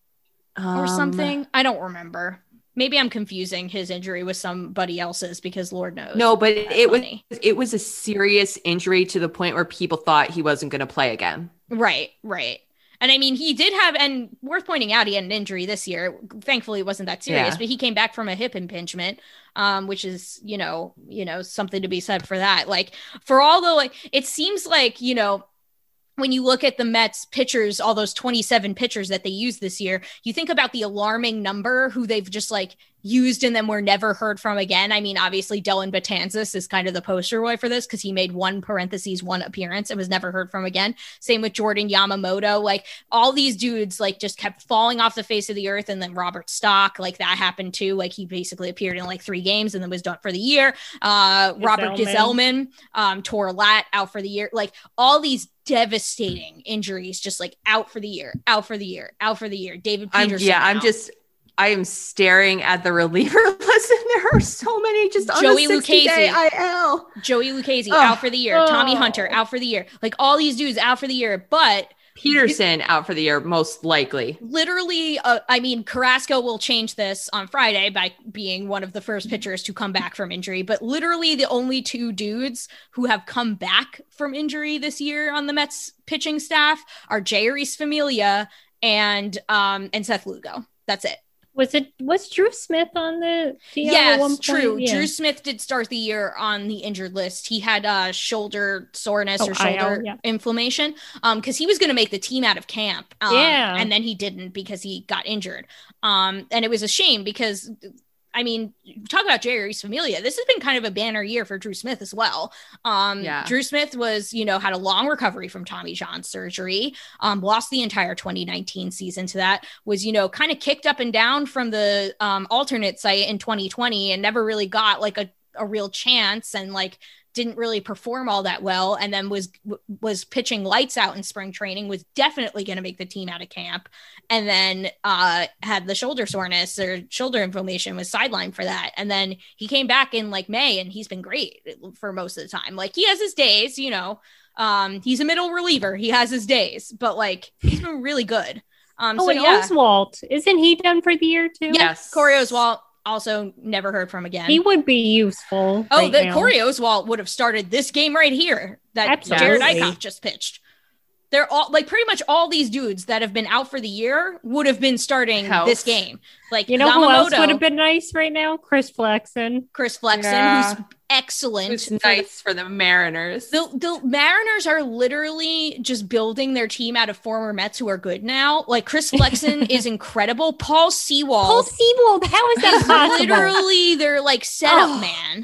Speaker 2: or
Speaker 1: um,
Speaker 2: something? I don't remember. Maybe I'm confusing his injury with somebody else's because Lord knows.
Speaker 1: No, but
Speaker 2: That's
Speaker 1: it was
Speaker 2: funny.
Speaker 1: it was a serious injury to the point where people thought he wasn't going to play again.
Speaker 2: Right, right. And I mean, he did have, and worth pointing out, he had an injury this year. Thankfully, it wasn't that serious,
Speaker 1: Yeah.
Speaker 2: but he came back from a hip impingement, um, which is, you know, you know, something to be said for that. Like, for all the, like, it seems like, you know, when you look at the Mets pitchers, all those twenty-seven pitchers that they used this year, you think about the alarming number who they've just like used and then were never heard from again. I mean, obviously Dylan Betances is kind of the poster boy for this because he made one parentheses, one appearance and was never heard from again. Same with Jordan Yamamoto. Like all these dudes like just kept falling off the face of the earth. And then Robert Stock, like that happened too. Like he basically appeared in like three games and then was done for the year. Uh, Robert Giselman, um, tore lat out for the year. Like all these devastating injuries, just like out for the year, out for the year, out for the year. David
Speaker 1: I'm,
Speaker 2: Peterson.
Speaker 1: yeah, I'm
Speaker 2: out.
Speaker 1: just I am staring at the reliever list, and there are so many just on
Speaker 2: Joey
Speaker 1: the sixty day
Speaker 2: Lucchesi.
Speaker 1: I L.
Speaker 2: Joey Lucchesi
Speaker 1: Oh.
Speaker 2: out for the year. Tommy
Speaker 3: Oh.
Speaker 2: Hunter out for the year. Like all these dudes out for the year, but
Speaker 1: Peterson out for the year, most likely.
Speaker 2: literally, uh, I mean, Carrasco will change this on Friday by being one of the first pitchers to come back from injury. But literally, the only two dudes who have come back from injury this year on the Mets pitching staff are Jeurys Familia and um and Seth Lugo. That's it.
Speaker 3: Was it was Drew Smith on the D L
Speaker 2: yes
Speaker 3: at one point?
Speaker 2: True
Speaker 3: Yeah.
Speaker 2: Drew Smith did start the year on the injured list. He had uh shoulder soreness
Speaker 3: Oh,
Speaker 2: or shoulder
Speaker 3: I L, yeah.
Speaker 2: inflammation um because he was going to make the team out of camp, um,
Speaker 3: Yeah.
Speaker 2: and then he didn't because he got injured, um and it was a shame because I mean, talk about Jeurys Familia. This has been kind of a banner year for Drew Smith as well. Um,
Speaker 1: Yeah.
Speaker 2: Drew Smith was, you know, had a long recovery from Tommy John surgery, um, lost the entire twenty nineteen season to that, was, you know, kind of kicked up and down from the um, alternate site in twenty twenty and never really got like a, a real chance and like didn't really perform all that well, and then was was pitching lights out in spring training, was definitely going to make the team out of camp, and then uh, had the shoulder soreness or shoulder inflammation, was sidelined for that. And then he came back in like May, and he's been great for most of the time. Like he has his days, you know, um, he's a middle reliever. He has his days, but like he's been really good. Um,
Speaker 3: Oh,
Speaker 2: so
Speaker 3: and
Speaker 2: yeah,
Speaker 3: Oswalt, isn't he done for the year too?
Speaker 1: Yes.
Speaker 2: Corey Oswalt, also never heard from again.
Speaker 3: He would be useful.
Speaker 2: Oh,
Speaker 3: right
Speaker 2: the
Speaker 3: now.
Speaker 2: Corey Oswalt would have started this game right here that
Speaker 3: Absolutely.
Speaker 2: Jared Eichhoff just pitched. They're all like pretty much all these dudes that have been out for the year would have been starting
Speaker 1: Health.
Speaker 2: this game. Like
Speaker 3: You know who else
Speaker 2: Yamamoto,
Speaker 3: would have been nice right now? Chris Flexen.
Speaker 2: Chris Flexen,
Speaker 1: Yeah.
Speaker 2: who's excellent.
Speaker 1: It's
Speaker 2: for
Speaker 1: nice for the Mariners.
Speaker 2: The, the Mariners are literally just building their team out of former Mets who are good now. Like Chris Flexen is incredible. Paul Sewald,
Speaker 3: Paul Sewald, how is that
Speaker 2: is
Speaker 3: possible?
Speaker 2: literally their like setup
Speaker 3: Oh.
Speaker 2: man.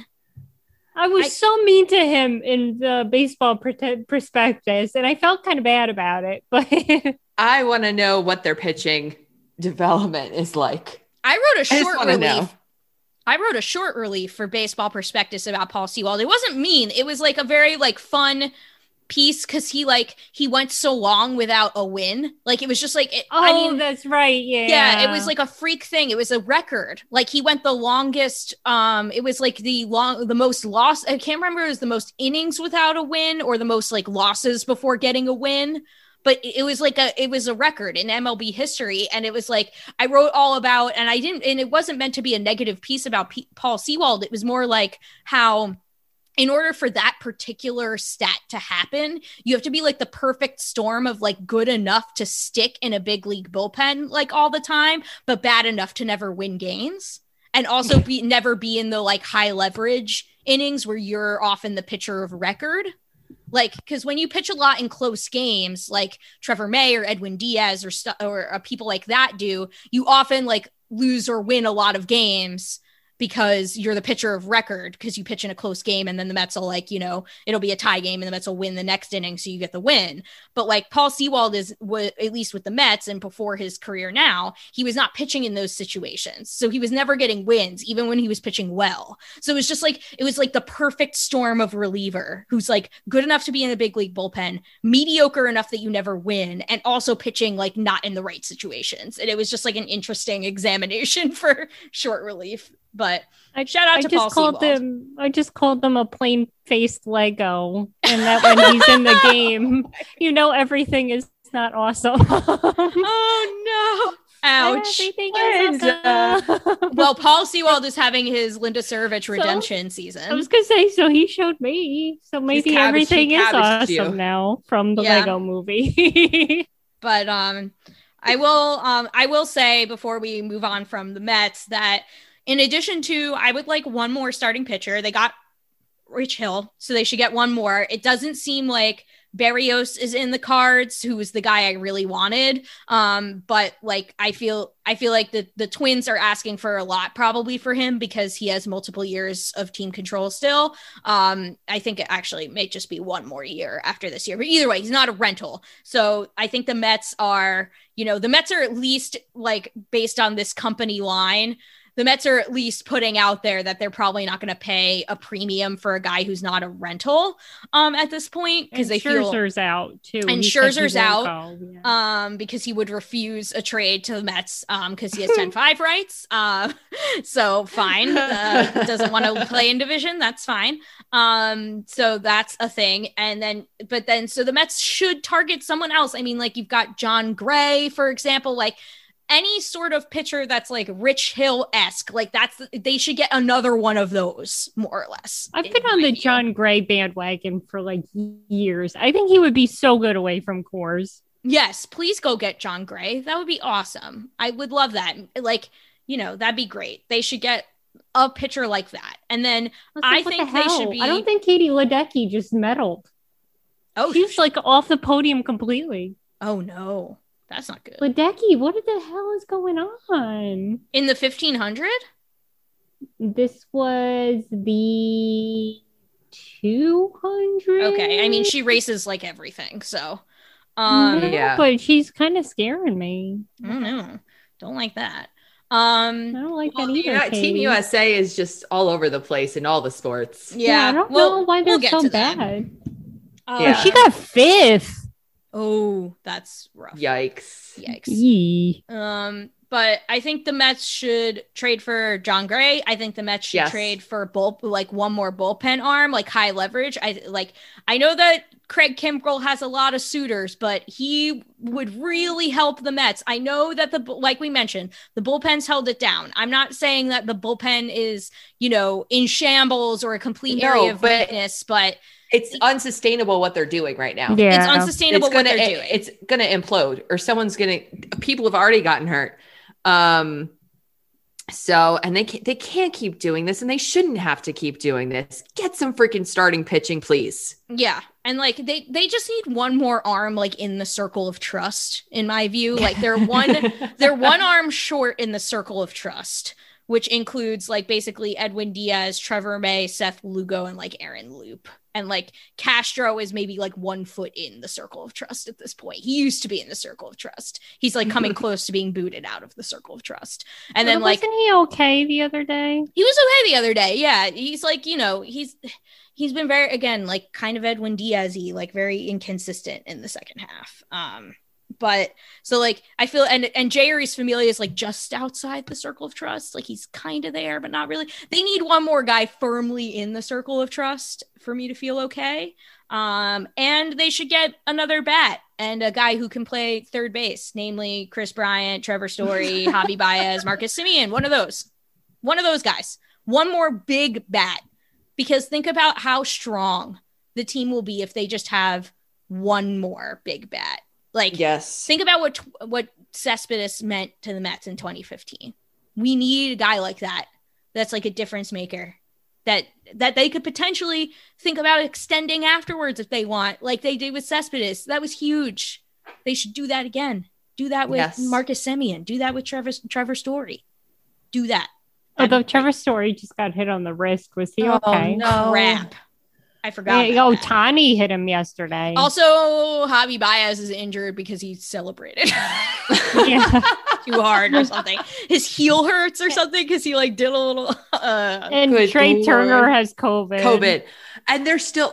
Speaker 3: I was
Speaker 2: I-
Speaker 3: so mean to him in the baseball prote- prospectus, and I felt kind of bad about it. But
Speaker 1: I want to know what their pitching development is like.
Speaker 2: I wrote a
Speaker 1: I just
Speaker 2: short
Speaker 1: wanna
Speaker 2: relief.
Speaker 1: know.
Speaker 2: I wrote a short relief for Baseball Prospectus about Paul Sewald. It wasn't mean. It was like a very like fun piece because he like he went so long without a win. Like it was just like it,
Speaker 3: oh,
Speaker 2: I mean,
Speaker 3: that's right. Yeah,
Speaker 2: yeah, it was like a freak thing. It was a record. Like he went the longest. Um, it was like the long, the most loss. I can't remember. If it was the most innings without a win or the most like losses before getting a win. But it was like a, it was a record in M L B history. And it was like, I wrote all about, and I didn't, and it wasn't meant to be a negative piece about P- Paul Sewald. It was more like how, in order for that particular stat to happen, you have to be like the perfect storm of like good enough to stick in a big league bullpen like all the time, but bad enough to never win games. And also be never be in the like high leverage innings where you're often the pitcher of record. Like, because when you pitch a lot in close games, like Trevor May or Edwin Diaz or stu- or uh, people like that do, you often like lose or win a lot of games because you're the pitcher of record because you pitch in a close game and then the Mets will like, you know, it'll be a tie game and the Mets will win the next inning. So you get the win. But like Paul Sewald is, w- at least with the Mets and before his career now, he was not pitching in those situations. So he was never getting wins, even when he was pitching well. So it was just like, it was like the perfect storm of reliever who's like good enough to be in a big league bullpen, mediocre enough that you never win, and also pitching like not in the right situations. And it was just like an interesting examination for short relief. But
Speaker 3: I,
Speaker 2: shout out
Speaker 3: I
Speaker 2: to
Speaker 3: just
Speaker 2: Paul
Speaker 3: called
Speaker 2: Sewald.
Speaker 3: them. I just called them a plain faced Lego, and that when he's in the game, you know everything is not awesome.
Speaker 2: Oh no! Ouch.
Speaker 3: Everything is
Speaker 1: Linda.
Speaker 3: awesome.
Speaker 2: Well, Paul Sewald is having his Linda Savage
Speaker 3: So,
Speaker 2: redemption
Speaker 3: I
Speaker 2: season.
Speaker 3: was gonna say, so he showed me. So maybe
Speaker 1: cabbaged-
Speaker 3: everything
Speaker 1: he
Speaker 3: is
Speaker 1: cabbaged
Speaker 3: awesome
Speaker 1: you.
Speaker 3: now from the
Speaker 2: Yeah.
Speaker 3: Lego movie.
Speaker 2: But um, I will um, I will say before we move on from the Mets that in addition to, I would like one more starting pitcher. They got Rich Hill, so they should get one more. It doesn't seem like Berrios is in the cards, who was the guy I really wanted. Um, but like I feel I feel like the the Twins are asking for a lot probably for him because he has multiple years of team control still. Um, I think it actually may just be one more year after this year. But either way, he's not a rental. So I think the Mets are, you know, the Mets are at least like based on this company line. The Mets are at least putting out there that they're probably not going to pay a premium for a guy who's not a rental um, at this point because
Speaker 3: And
Speaker 2: they feel
Speaker 3: Scherzer's out too.
Speaker 2: And
Speaker 3: He said he
Speaker 2: Scherzer's
Speaker 3: won't
Speaker 2: out.
Speaker 3: go, yeah.
Speaker 2: um, because he would refuse a trade to the Mets um, because he has ten five rights. Uh, so fine. Uh, doesn't want to play in division. That's fine. Um, so that's a thing. And then, but then, so the Mets should target someone else. I mean, like you've got John Gray, for example, like any sort of pitcher that's like Rich Hill-esque, like that's, they should get another one of those more or less.
Speaker 3: I've
Speaker 2: in
Speaker 3: been on
Speaker 2: my
Speaker 3: the
Speaker 2: view.
Speaker 3: John Gray bandwagon for like years. I think he would be so good away from Coors.
Speaker 2: Yes, please go get John Gray. That would be awesome. I would love that. Like, you know, that'd be great. They should get a pitcher like that. And then I, I think the they should be.
Speaker 3: I don't think Katie Ledecky just medaled. Oh, she's sh- like off the podium completely.
Speaker 2: Oh no, that's not good.
Speaker 3: Ledecky, what the hell is going on
Speaker 2: in the fifteen hundred?
Speaker 3: This was the two hundred.
Speaker 2: Okay, I mean she races like everything, so um
Speaker 3: no, yeah, but she's kind of scaring me.
Speaker 2: I don't know, don't like that. Um,
Speaker 3: I don't like
Speaker 1: well,
Speaker 3: that either.
Speaker 1: You know, Team U S A is just all over the place in all the sports.
Speaker 2: Yeah, yeah
Speaker 3: I don't
Speaker 2: we'll,
Speaker 3: know why they're
Speaker 2: we'll
Speaker 3: so bad.
Speaker 2: Uh,
Speaker 3: yeah, she got fifth.
Speaker 2: Oh, that's rough.
Speaker 1: Yikes!
Speaker 2: Yikes!
Speaker 3: Yee.
Speaker 2: Um, but I think the Mets should trade for John Gray. I think the Mets should yes. trade for bull like one more bullpen arm, like high leverage. I like. I know that Craig Kimbrell has a lot of suitors, but he would really help the Mets. I know that the like we mentioned, the bullpen's held it down. I'm not saying that the bullpen is, you know, in shambles or a complete no, area of but weakness, but
Speaker 1: it's unsustainable what they're doing right now.
Speaker 2: Yeah. It's unsustainable
Speaker 1: it's gonna,
Speaker 2: what they're doing.
Speaker 1: It's going to implode, or someone's going to. People have already gotten hurt. Um, so, and they can't, they can't keep doing this, and they shouldn't have to keep doing this. Get some freaking starting pitching, please.
Speaker 2: Yeah. And like, they, they just need one more arm, like in the circle of trust, in my view. Like they're one, they're one arm short in the circle of trust, which includes like basically Edwin Diaz, Trevor May, Seth Lugo, and like Aaron Loop. And like Castro is maybe like one foot in the circle of trust at this point. He used to be in the circle of trust. He's like coming close to being booted out of the circle of trust. And well, then like,
Speaker 3: wasn't he okay the other day?
Speaker 2: He was okay the other day. Yeah. He's like, you know, he's, he's been very, again, like kind of Edwin Diaz-y, like very inconsistent in the second half. Um, But so like I feel and and Jeurys Familia is like just outside the circle of trust. Like he's kind of there, but not really. They need one more guy firmly in the circle of trust for me to feel okay. Um, and they should get another bat and a guy who can play third base, namely Chris Bryant, Trevor Story, Javi Baez, Marcus Semien. One of those, one of those guys. One more big bat, because think about how strong the team will be if they just have one more big bat. Like,
Speaker 1: yes.
Speaker 2: Think about what what Cespedes meant to the Mets in twenty fifteen. We need a guy like that. That's like a difference maker. That that they could potentially think about extending afterwards if they want, like they did with Cespedes. That was huge. They should do that again. Do that with yes. Marcus Semien. Do that with Trevor Trevor Story. Do that.
Speaker 3: Although Trevor Story just got hit on the wrist. Was he
Speaker 2: oh,
Speaker 3: okay?
Speaker 2: No. Crap. I forgot.
Speaker 3: Yeah, oh, Tani hit him yesterday.
Speaker 2: Also, Javi Baez is injured because he celebrated yeah. too hard or something. His heel hurts or something because he like did a little. Uh,
Speaker 3: and Trey Lord. Turner has COVID.
Speaker 1: COVID, and they're still.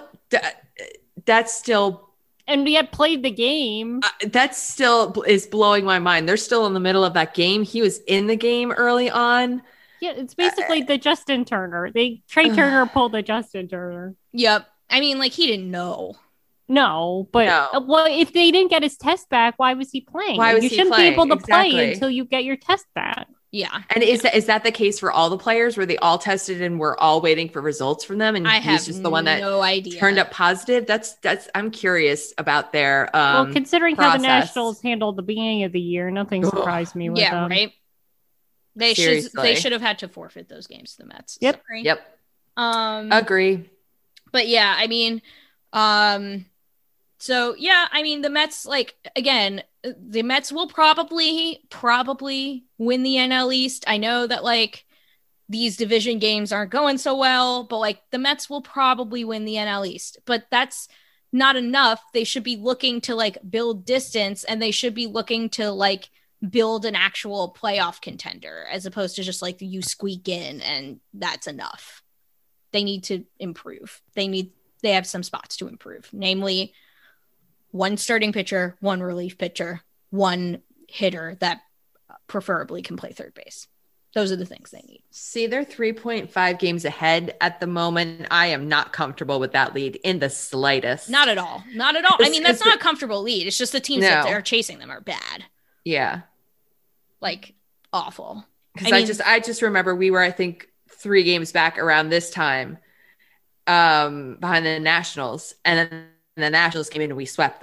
Speaker 1: That's still.
Speaker 3: And yet played the game.
Speaker 1: Uh, that still is blowing my mind. They're still in the middle of that game. He was in the game early on.
Speaker 3: Yeah, it's basically uh, the Justin Turner. They Trey uh, Turner pulled the Justin Turner.
Speaker 2: Yep. I mean, like he didn't know.
Speaker 3: No, but no. well, if they didn't get his test back, why was he playing?
Speaker 1: Why was
Speaker 3: you
Speaker 1: he
Speaker 3: shouldn't
Speaker 1: playing?
Speaker 3: be able to
Speaker 1: exactly.
Speaker 3: play until you get your test back.
Speaker 2: Yeah.
Speaker 1: And is that is that the case for all the players? Were they all tested and we're all waiting for results from them? And
Speaker 2: I
Speaker 1: he's just the one that
Speaker 2: no idea.
Speaker 1: turned up positive. That's that's I'm curious about their um
Speaker 3: well, considering
Speaker 1: process.
Speaker 3: how the Nationals handled the beginning of the year, nothing surprised me with
Speaker 2: yeah,
Speaker 3: them.
Speaker 2: right. They
Speaker 1: Seriously.
Speaker 2: should they should have had to forfeit those games to the Mets.
Speaker 3: Yep.
Speaker 2: Sorry.
Speaker 1: Yep.
Speaker 2: Um
Speaker 1: agree.
Speaker 2: But yeah, I mean, um so yeah, I mean the Mets, like again, the Mets will probably probably win the N L East. I know that like these division games aren't going so well, but like the Mets will probably win the N L East. But that's not enough. They should be looking to like build distance, and they should be looking to like build an actual playoff contender, as opposed to just like you squeak in and that's enough. They need to improve. They need, they have some spots to improve, namely one starting pitcher, one relief pitcher, one hitter that preferably can play third base. Those are the things they need.
Speaker 1: See, they're three point five games ahead at the moment. I am not comfortable with that lead in the slightest.
Speaker 2: Not at all. Not at all. I mean, that's not a comfortable lead. It's just the teams
Speaker 1: no.
Speaker 2: that are chasing them are bad.
Speaker 1: Yeah.
Speaker 2: Like awful.
Speaker 1: Because I, mean, I just, I just remember we were, I think, three games back around this time, um, behind the Nationals, and then the Nationals came in and we swept them,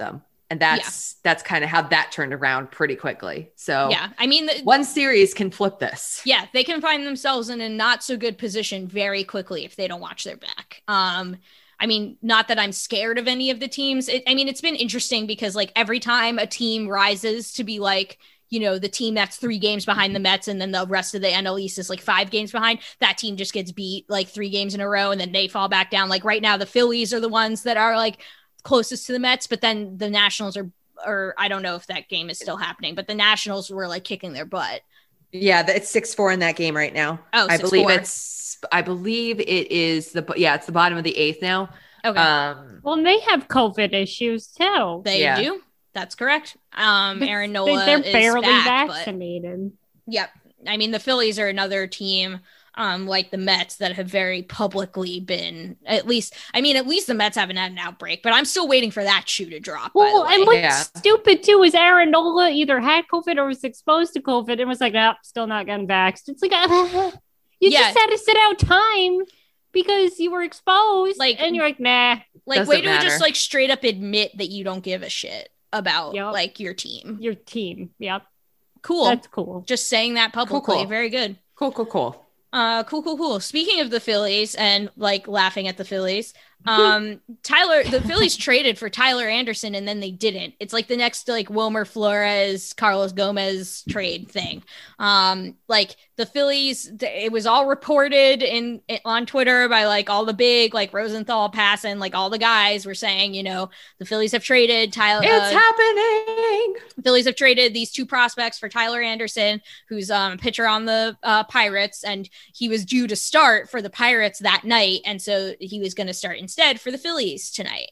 Speaker 1: And that's, yeah. that's kind of how that turned around pretty quickly. So
Speaker 2: yeah, I mean, the,
Speaker 1: one series can flip this.
Speaker 2: Yeah. They can find themselves in a not so good position very quickly if they don't watch their back. Um, I mean, not that I'm scared of any of the teams. It, I mean, it's been interesting because like every time a team rises to be like, you know, the team that's three games behind the Mets and then the rest of the N L East is like five games behind, that team just gets beat like three games in a row and then they fall back down. Like right now, the Phillies are the ones that are like closest to the Mets, but then the Nationals are, or I don't know if that game is still happening, but the Nationals were like kicking their butt.
Speaker 1: Yeah, it's six four in that game right now.
Speaker 2: Oh,
Speaker 1: I
Speaker 2: six,
Speaker 1: believe
Speaker 2: four.
Speaker 1: it's, I believe it is the, yeah, it's the bottom of the eighth now.
Speaker 2: Okay.
Speaker 1: Um,
Speaker 3: well, and they have COVID issues too.
Speaker 2: They
Speaker 1: yeah.
Speaker 2: do. That's correct. Um,
Speaker 3: But
Speaker 2: Aaron Nola
Speaker 3: they're
Speaker 2: is
Speaker 3: barely
Speaker 2: back,
Speaker 3: vaccinated.
Speaker 2: But, yep. I mean, the Phillies are another team, um, like the Mets, that have very publicly been, at least, I mean, at least the Mets haven't had an outbreak, but I'm still waiting for that shoe to drop.
Speaker 3: Well,
Speaker 2: by the
Speaker 3: and
Speaker 2: way.
Speaker 3: what's
Speaker 1: Yeah.
Speaker 3: stupid too is Aaron Nola either had COVID or was exposed to COVID and was like, ah, still not getting vaxxed. It's like, uh, you
Speaker 2: Yeah.
Speaker 3: just had to sit out time because you were exposed.
Speaker 2: Like-
Speaker 3: and you're like, nah.
Speaker 2: Like,
Speaker 1: Doesn't
Speaker 2: way to
Speaker 1: matter.
Speaker 2: just like straight up admit that you don't give a shit about
Speaker 3: Yep.
Speaker 2: like your team.
Speaker 3: Your team. Yep.
Speaker 2: Cool.
Speaker 3: That's cool.
Speaker 2: Just saying that publicly.
Speaker 1: cool.
Speaker 2: Very good.
Speaker 1: cool, cool, cool.
Speaker 2: Uh, cool, cool, cool. Speaking of the Phillies and like laughing at the Phillies, um, Tyler, the Phillies traded for Tyler Anderson and then they didn't. It's like the next like Wilmer Flores, Carlos Gomez trade thing. Um, like the Phillies, it was all reported in, in on Twitter by like all the big like Rosenthal, Passan, like all the guys were saying, you know, the Phillies have traded Tyler.
Speaker 1: It's
Speaker 2: uh,
Speaker 1: happening.
Speaker 2: Phillies have traded these two prospects for Tyler Anderson, who's um, a pitcher on the uh, Pirates, and he was due to start for the Pirates that night, and so he was going to start instead for the Phillies tonight.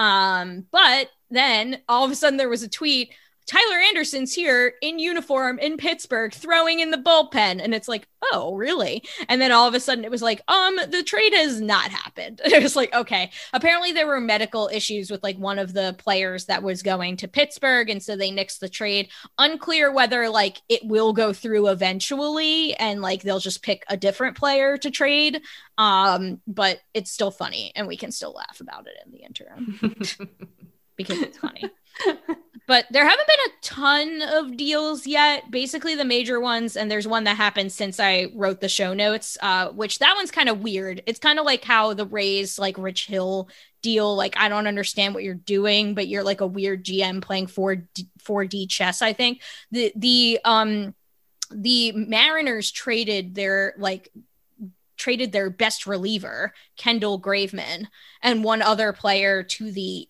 Speaker 2: Um, but then all of a sudden there was a tweet, Tyler Anderson's here in uniform in Pittsburgh throwing in the bullpen. And it's like, oh, really? And then all of a sudden it was like, um, the trade has not happened. It was like, okay. Apparently there were medical issues with like one of the players that was going to Pittsburgh. And so they nixed the trade. Unclear whether like it will go through eventually and like they'll just pick a different player to trade. Um, but it's still funny and we can still laugh about it in the interim because it's funny. But there haven't been a ton of deals yet. Basically, the major ones, and there's one that happened since I wrote the show notes, uh, which that one's kind of weird. It's kind of like how the Rays, like Rich Hill deal, like, I don't understand what you're doing, but you're like a weird G M playing four D, four D chess, I think. The, the, um, the Mariners traded their, like, traded their best reliever, Kendall Graveman, and one other player to the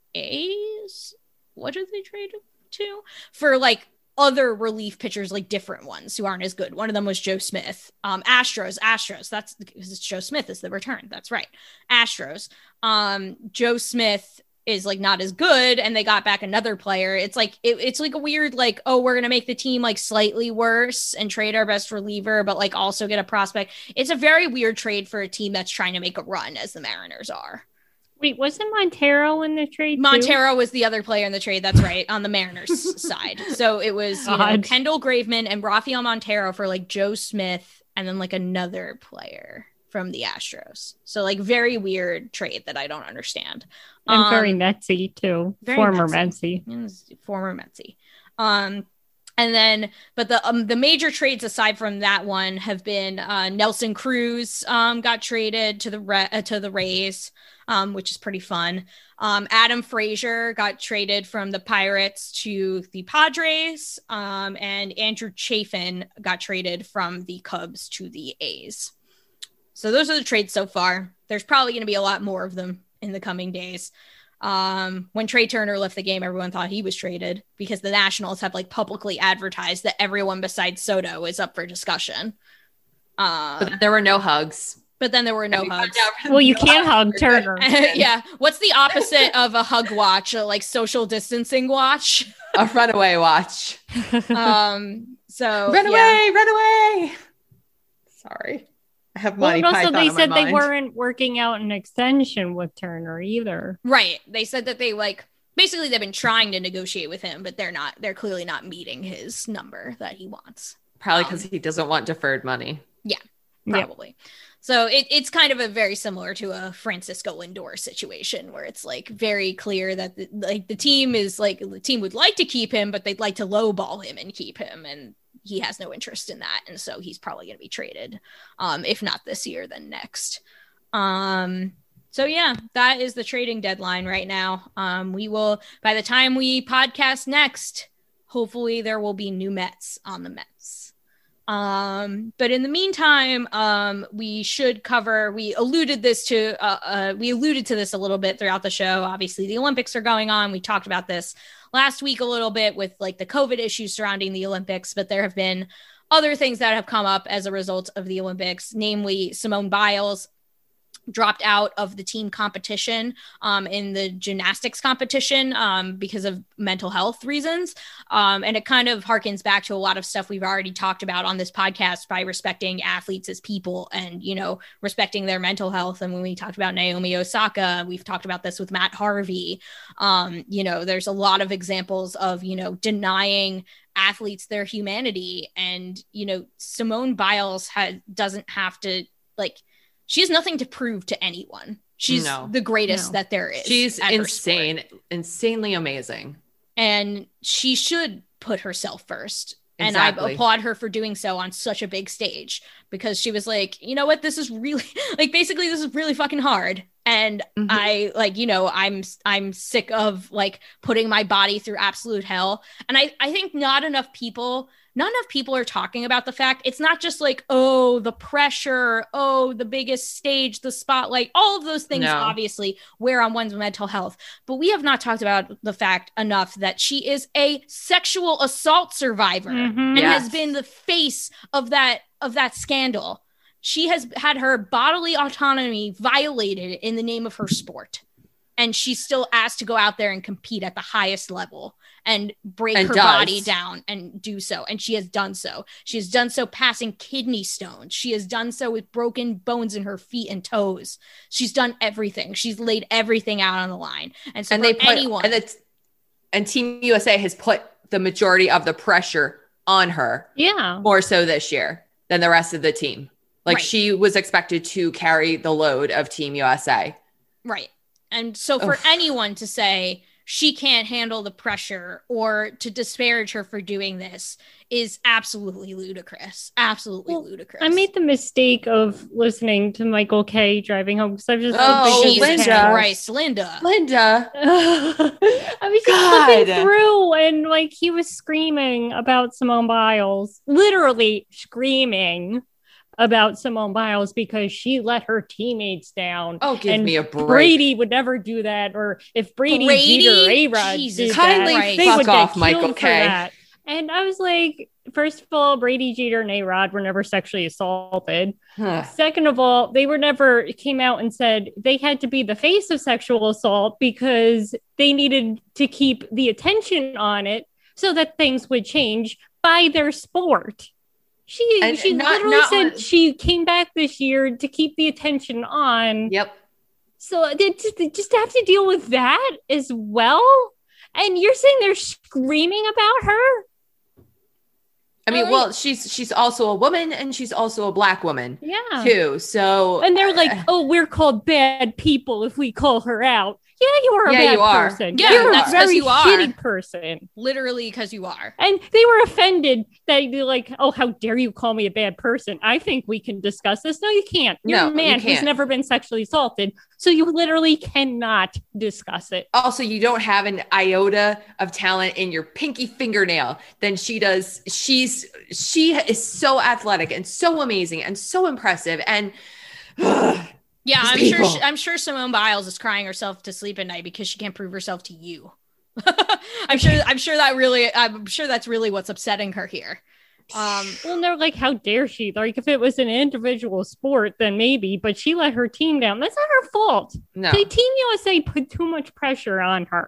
Speaker 2: A's. What did they trade to? For like other relief pitchers, like different ones who aren't as good. One of them was Joe Smith. Um, Astros, Astros. That's because it's Joe Smith is the return. That's right. Astros. Um, Joe Smith is like not as good, and they got back another player. It's like it, it's like a weird like, oh, we're gonna make the team like slightly worse and trade our best reliever, but like also get a prospect. It's a very weird trade for a team that's trying to make a run, as the Mariners are.
Speaker 3: Wait, wasn't Montero in the trade too?
Speaker 2: Montero was the other player in the trade. That's right, on the Mariners side. So it was you know,
Speaker 3: God.
Speaker 2: Kendall Graveman and Rafael Montero for like Joe Smith and then like another player from the Astros. So like very weird trade that I don't understand.
Speaker 3: And
Speaker 2: Um,
Speaker 3: very Metsy too.
Speaker 2: very
Speaker 3: Former
Speaker 2: Metsy.
Speaker 3: Metsy.
Speaker 2: Yes, former Metsy. Um, and then, but the um, the major trades aside from that one have been uh, Nelson Cruz um, got traded to the Ra- uh, to the Rays, um, which is pretty fun. Um, Adam Frazier got traded from the Pirates to the Padres, um, and Andrew Chafin got traded from the Cubs to the A's. So those are the trades so far. There's probably going to be a lot more of them in the coming days. Um, when Trey Turner left the game, everyone thought he was traded because the Nationals have like publicly advertised that everyone besides Soto is up for discussion. Uh,
Speaker 1: But there were no hugs.
Speaker 2: but then there were no
Speaker 1: And we
Speaker 2: hugs.
Speaker 1: found out
Speaker 3: Well, you
Speaker 1: no
Speaker 3: can't
Speaker 1: hugs
Speaker 3: hug
Speaker 1: were
Speaker 3: Turner.
Speaker 1: good.
Speaker 2: Yeah. What's the opposite of a hug watch? A, like social distancing watch.
Speaker 1: A runaway watch.
Speaker 2: Um, so
Speaker 1: Run
Speaker 2: yeah.
Speaker 1: away, run away. Sorry. I have
Speaker 3: Well,
Speaker 1: Monty
Speaker 3: and also
Speaker 1: Python
Speaker 3: they
Speaker 1: on my
Speaker 3: said they
Speaker 1: mind.
Speaker 3: weren't working out an extension with Turner either.
Speaker 2: Right. They said that they like basically they've been trying to negotiate with him, but they're not. They're clearly not meeting his number that he wants.
Speaker 1: Probably
Speaker 2: um,
Speaker 1: because he doesn't want deferred money.
Speaker 3: Yep.
Speaker 2: Probably. So it, it's kind of a very similar to a Francisco Lindor situation where it's like very clear that the, like the team is like the team would like to keep him, but they'd like to lowball him and keep him. And he has no interest in that. And so he's probably going to be traded. Um, if not this year, then next. Um, so yeah, that is the trading deadline right now. Um, we will, by the time we podcast next, hopefully there will be new Mets on the Mets. Um, but in the meantime, um, we should cover, we alluded this to, uh, uh, we alluded to this a little bit throughout the show. Obviously the Olympics are going on. We talked about this last week a little bit with like the COVID issues surrounding the Olympics, but there have been other things that have come up as a result of the Olympics, namely Simone Biles dropped out of the team competition um, in the gymnastics competition um, because of mental health reasons. Um, and it kind of harkens back to a lot of stuff we've already talked about on this podcast by respecting athletes as people and, you know, respecting their mental health. And when we talked about Naomi Osaka, we've talked about this with Matt Harvey. Um, you know, there's a lot of examples of, you know, denying athletes their humanity. And, you know, Simone Biles had, doesn't have to like, she has nothing to prove to anyone. She's
Speaker 1: no,
Speaker 2: the greatest
Speaker 3: no.
Speaker 2: that there is.
Speaker 1: She's insane, insanely amazing.
Speaker 2: And she should put herself first. And
Speaker 1: Exactly.
Speaker 2: I applaud her for doing so on such a big stage because she was like, you know what, this is really like, basically this is really fucking hard. And
Speaker 1: Mhm.
Speaker 2: I like, you know, I'm, I'm sick of like putting my body through absolute hell. And I, I think not enough people, not enough people are talking about the fact it's not just like, oh, the pressure, oh, the biggest stage, the spotlight, all of those things
Speaker 1: No.
Speaker 2: obviously wear on one's mental health. But we have not talked about the fact enough that she is a sexual assault survivor
Speaker 3: Mhm.
Speaker 2: and
Speaker 1: Yes.
Speaker 2: has been the face of that of that scandal. She has had her bodily autonomy violated in the name of her sport. And she's still asked to go out there and compete at the highest level and break
Speaker 1: And
Speaker 2: her
Speaker 1: does.
Speaker 2: body down and do so. And she has done so. She has done so passing kidney stones. She has done so with broken bones in her feet and toes. She's done everything. She's laid everything out on the line. And so
Speaker 1: And
Speaker 2: for
Speaker 1: they put,
Speaker 2: anyone,
Speaker 1: and it's, and Team U S A has put the majority of the pressure on her
Speaker 3: Yeah.
Speaker 1: more so this year than the rest of the team. Like
Speaker 2: Right.
Speaker 1: she was expected to carry the load of Team U S A.
Speaker 2: right. And so for
Speaker 1: Oof.
Speaker 2: anyone to say she can't handle the pressure or to disparage her for doing this is absolutely ludicrous. Absolutely
Speaker 3: Well,
Speaker 2: ludicrous.
Speaker 3: I made the mistake of listening to Michael Kay driving home because I was just
Speaker 1: Oh,
Speaker 3: flipping through
Speaker 2: Jesus
Speaker 3: the
Speaker 1: Linda.
Speaker 3: text.
Speaker 2: Christ, Linda.
Speaker 1: Linda.
Speaker 3: I was just
Speaker 1: God.
Speaker 3: flipping through and like he was screaming about Simone Biles, literally screaming about Simone Biles because she let her teammates down.
Speaker 1: Oh, give
Speaker 3: And
Speaker 1: me a break.
Speaker 3: Brady would never do that, or if Brady,
Speaker 2: Brady?
Speaker 3: Jeter, A-Rod
Speaker 2: Jesus
Speaker 3: did
Speaker 1: Kindly
Speaker 3: that,
Speaker 2: Christ.
Speaker 3: they
Speaker 1: fuck
Speaker 3: would
Speaker 1: off,
Speaker 3: get
Speaker 1: Michael
Speaker 3: killed for
Speaker 1: Kay.
Speaker 3: that. And I was like, first of all, Brady, Jeter, and A-Rod were never sexually assaulted.
Speaker 1: Huh.
Speaker 3: Second of all, they were never came out and said they had to be the face of sexual assault because they needed to keep the attention on it so that things would change by their sport. She
Speaker 1: And
Speaker 3: she
Speaker 1: not-
Speaker 3: literally
Speaker 1: not
Speaker 3: said
Speaker 1: one-
Speaker 3: she came back this year to keep the attention on.
Speaker 1: Yep.
Speaker 3: So they just, they just have to deal with that as well. And you're saying they're screaming about her?
Speaker 1: I mean,
Speaker 2: Well,
Speaker 1: well, she's she's also a woman and she's also a black woman
Speaker 3: Yeah.
Speaker 1: too. So
Speaker 3: And they're like, oh, we're called bad people if we call her out. Yeah, you are a
Speaker 1: Yeah,
Speaker 3: bad
Speaker 1: you are.
Speaker 3: person.
Speaker 2: Yeah,
Speaker 3: you're
Speaker 1: that's
Speaker 3: a
Speaker 2: 'cause
Speaker 3: very
Speaker 2: you are.
Speaker 3: shitty person.
Speaker 2: Literally because you are.
Speaker 3: And they were offended that they're like, oh, how dare you call me a bad person? I think we can discuss this. No, you can't. You're
Speaker 1: No,
Speaker 3: a man
Speaker 1: you
Speaker 3: who's
Speaker 1: can't.
Speaker 3: never been sexually assaulted. So you literally cannot discuss it.
Speaker 1: also you don't have an iota of talent in your pinky fingernail than she does. She's she is so athletic and so amazing and so impressive. And
Speaker 2: Yeah,
Speaker 1: These
Speaker 2: I'm sure.
Speaker 1: people.
Speaker 2: She, I'm sure Simone Biles is crying herself to sleep at night because she can't prove herself to you. I'm sure. I'm sure that really. I'm sure that's really what's upsetting her here. Um,
Speaker 3: Well, and they're like, how dare she? Like, if it was an individual sport, then maybe, but she let her team down. That's not her fault.
Speaker 1: no,
Speaker 3: The Team U S A put too much pressure on her.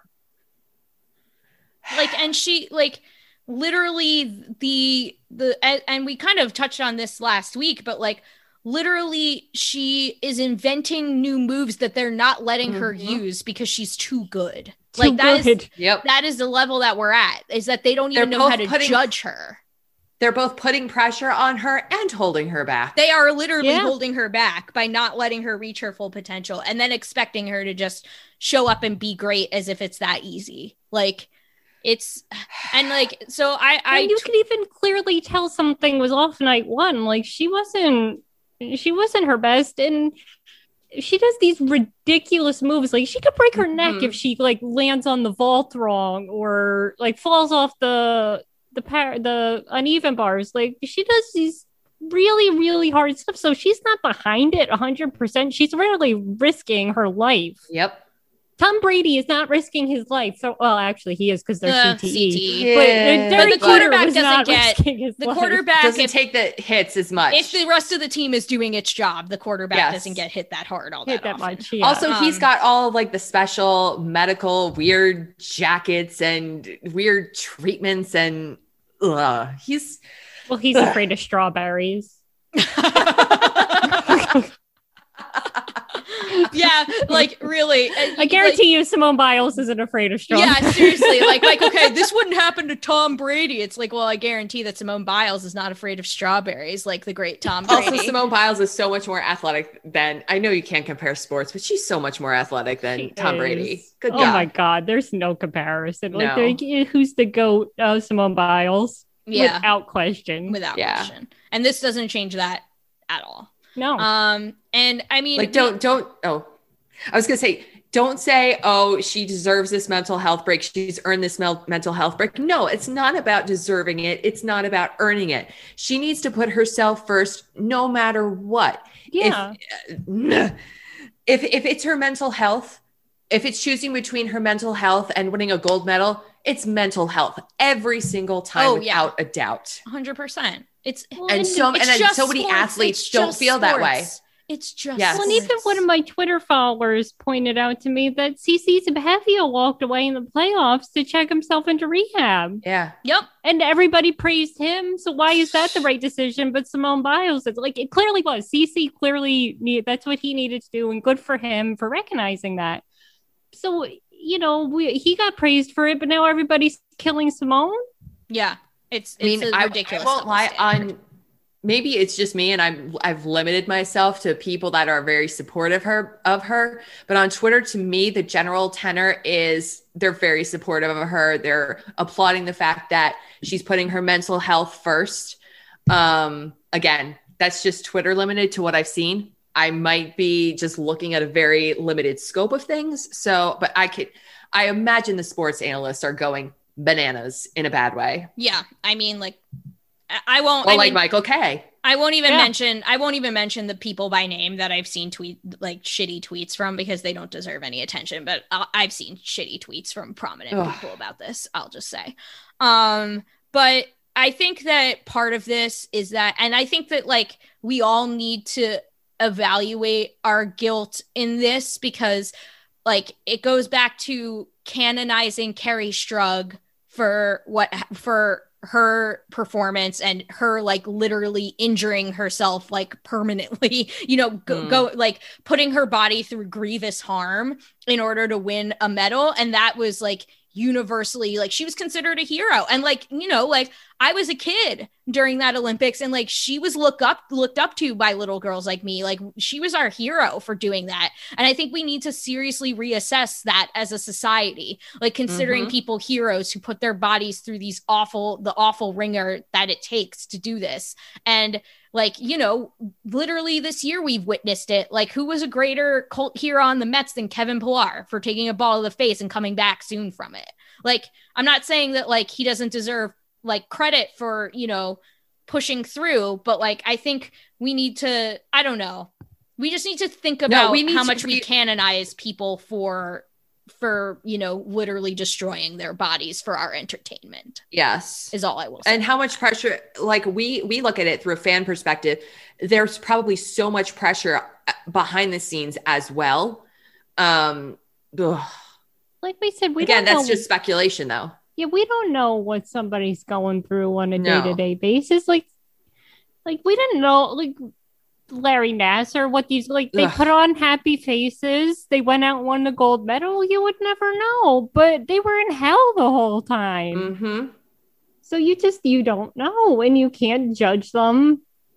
Speaker 2: like, and she like literally the the and, and we kind of touched on this last week, but like literally she is inventing new moves that they're not letting her
Speaker 1: Mhm.
Speaker 2: use because she's too good.
Speaker 3: Too
Speaker 2: like that is
Speaker 3: good.
Speaker 1: yep.
Speaker 2: that is the level that we're at, is that they don't even
Speaker 1: They're
Speaker 2: know how
Speaker 1: both
Speaker 2: to
Speaker 1: putting-
Speaker 2: judge her.
Speaker 1: they're both putting pressure on her and holding her back.
Speaker 2: They are literally
Speaker 3: Yeah.
Speaker 2: holding her back by not letting her reach her full potential and then expecting her to just show up and be great as if it's that easy. Like it's and like so I I
Speaker 3: and you could even clearly tell something was off night one. Like she wasn't she wasn't her best, and she does these ridiculous moves. Like she could break her neck
Speaker 1: Mhm.
Speaker 3: if she like lands on the vault wrong or like falls off the the par- the uneven bars. Like she does these really really hard stuff. So she's not behind it one hundred percent. She's really risking her life.
Speaker 1: Yep.
Speaker 3: Tom Brady is not risking his life. So, well, actually, he is because they're
Speaker 2: Uh,
Speaker 3: C T E.
Speaker 2: C T E.
Speaker 3: But, uh,
Speaker 1: Yeah.
Speaker 3: Derek
Speaker 2: But the quarterback
Speaker 3: Jeter was
Speaker 2: doesn't
Speaker 3: not
Speaker 2: get-
Speaker 3: risking his
Speaker 2: the
Speaker 3: life.
Speaker 2: quarterback
Speaker 1: Doesn't
Speaker 2: if,
Speaker 1: take the hits as much.
Speaker 2: if the rest of the team is doing its job, the quarterback
Speaker 1: Yes.
Speaker 2: doesn't get hit that hard all
Speaker 3: hit
Speaker 2: that,
Speaker 3: that
Speaker 2: often.
Speaker 3: much. Yeah.
Speaker 1: Also, he's
Speaker 2: Um,
Speaker 1: got all of like the special medical weird jackets and weird treatments and ugh, he's
Speaker 3: well, he's afraid of strawberries.
Speaker 2: Yeah, like really.
Speaker 3: I guarantee you, Simone Biles isn't afraid of strawberries.
Speaker 2: Yeah, seriously. Like, like, okay, this wouldn't happen to Tom Brady. It's like, well, I guarantee that Simone Biles is not afraid of strawberries, like the great Tom Brady.
Speaker 1: also Simone Biles is so much more athletic than I know you can't compare sports, but she's so much more athletic than
Speaker 3: She
Speaker 1: Tom
Speaker 3: is.
Speaker 1: Brady. Good
Speaker 3: Oh
Speaker 1: job.
Speaker 3: my God, there's no comparison. Like,
Speaker 1: No.
Speaker 3: they're like, who's the goat? Oh, Simone Biles.
Speaker 2: Yeah,
Speaker 3: Without question.
Speaker 2: without
Speaker 1: Yeah.
Speaker 2: question. And this doesn't change that at all.
Speaker 3: no.
Speaker 2: Um, and I mean,
Speaker 1: Like don't don't oh I was gonna say don't say oh she deserves this mental health break, she's earned this mel- mental health break. No, it's not about deserving it, it's not about earning it. She needs to put herself first no matter what.
Speaker 3: yeah.
Speaker 1: if, if if it's her mental health, if it's choosing between her mental health and winning a gold medal, it's mental health every single time
Speaker 2: Oh, yeah.
Speaker 1: without a doubt.
Speaker 2: one hundred percent. It's
Speaker 3: Well,
Speaker 1: And so and
Speaker 2: it's
Speaker 1: then
Speaker 2: just
Speaker 1: so many
Speaker 2: sports.
Speaker 1: athletes
Speaker 2: It's
Speaker 1: don't
Speaker 2: just
Speaker 1: feel that way.
Speaker 2: sports. It's just
Speaker 1: Yes.
Speaker 3: Well, and even one of my Twitter followers pointed out to me that CeCe Sabathia walked away in the playoffs to check himself into rehab.
Speaker 1: Yeah.
Speaker 2: Yep.
Speaker 3: And everybody praised him. So why is that the right decision? But Simone Biles, it's like it clearly was. CeCe clearly need that's what he needed to do, and good for him for recognizing that. So you know, we, he got praised for it, but now everybody's killing Simone.
Speaker 2: Yeah. It's
Speaker 1: I mean,
Speaker 2: it's a
Speaker 1: I,
Speaker 2: ridiculous.
Speaker 1: I won't
Speaker 2: double
Speaker 1: lie
Speaker 2: standard.
Speaker 1: on maybe it's just me and I'm I've limited myself to people that are very supportive her of her, but on Twitter to me the general tenor is they're very supportive of her. They're applauding the fact that she's putting her mental health first. Um again, that's just Twitter limited to what I've seen. I might be just looking at a very limited scope of things. So, but I could I imagine the sports analysts are going bananas in a bad way.
Speaker 2: Yeah, I mean, like, I- I won't.
Speaker 1: Well,
Speaker 2: I
Speaker 1: like
Speaker 2: mean,
Speaker 1: Michael K.
Speaker 2: I won't even
Speaker 3: Yeah.
Speaker 2: mention. I won't even mention the people by name that I've seen tweet like shitty tweets from because they don't deserve any attention. But i I've seen shitty tweets from prominent
Speaker 1: Ugh.
Speaker 2: people about this. I'll just say. Um, but I think that part of this is that, and I think that like we all need to evaluate our guilt in this because, like, it goes back to canonizing Carrie Strug for what for her performance and her like literally injuring herself like permanently, you know, go,
Speaker 1: Mm.
Speaker 2: go like putting her body through grievous harm in order to win a medal. And that was like universally, like, she was considered a hero. And like, you know, like I was a kid during that Olympics and like she was look up looked up to by little girls like me. Like she was our hero for doing that. And I think we need to seriously reassess that as a society, like considering
Speaker 1: Mhm.
Speaker 2: people heroes who put their bodies through these awful the awful ringer that it takes to do this. And like, you know, literally this year we've witnessed it. Like, who was a greater cult hero on the Mets than Kevin Pillar for taking a ball to the face and coming back soon from it? Like, I'm not saying that like he doesn't deserve like credit for, you know, pushing through, but like I think we need to, I don't know. We just need to think about
Speaker 1: we need
Speaker 2: how
Speaker 1: to-
Speaker 2: much we
Speaker 1: we-
Speaker 2: canonize people for for, you know, literally destroying their bodies for our entertainment.
Speaker 1: Yes.
Speaker 2: Is all I will say.
Speaker 1: And how much pressure, like we we look at it through a fan perspective, there's probably so much pressure behind the scenes as well. Um ugh.
Speaker 3: Like we said, we
Speaker 1: Again,
Speaker 3: don't
Speaker 1: that's
Speaker 3: know.
Speaker 1: just speculation though.
Speaker 3: Yeah, we don't know what somebody's going through on a
Speaker 1: No.
Speaker 3: day-to-day basis. Like, like we didn't know, like Larry Nasser, what these like they
Speaker 1: Ugh.
Speaker 3: put on happy faces. They went out and won the gold medal. You would never know, but they were in hell the whole time.
Speaker 1: Mm-hmm.
Speaker 3: So you just, you don't know, and you can't judge them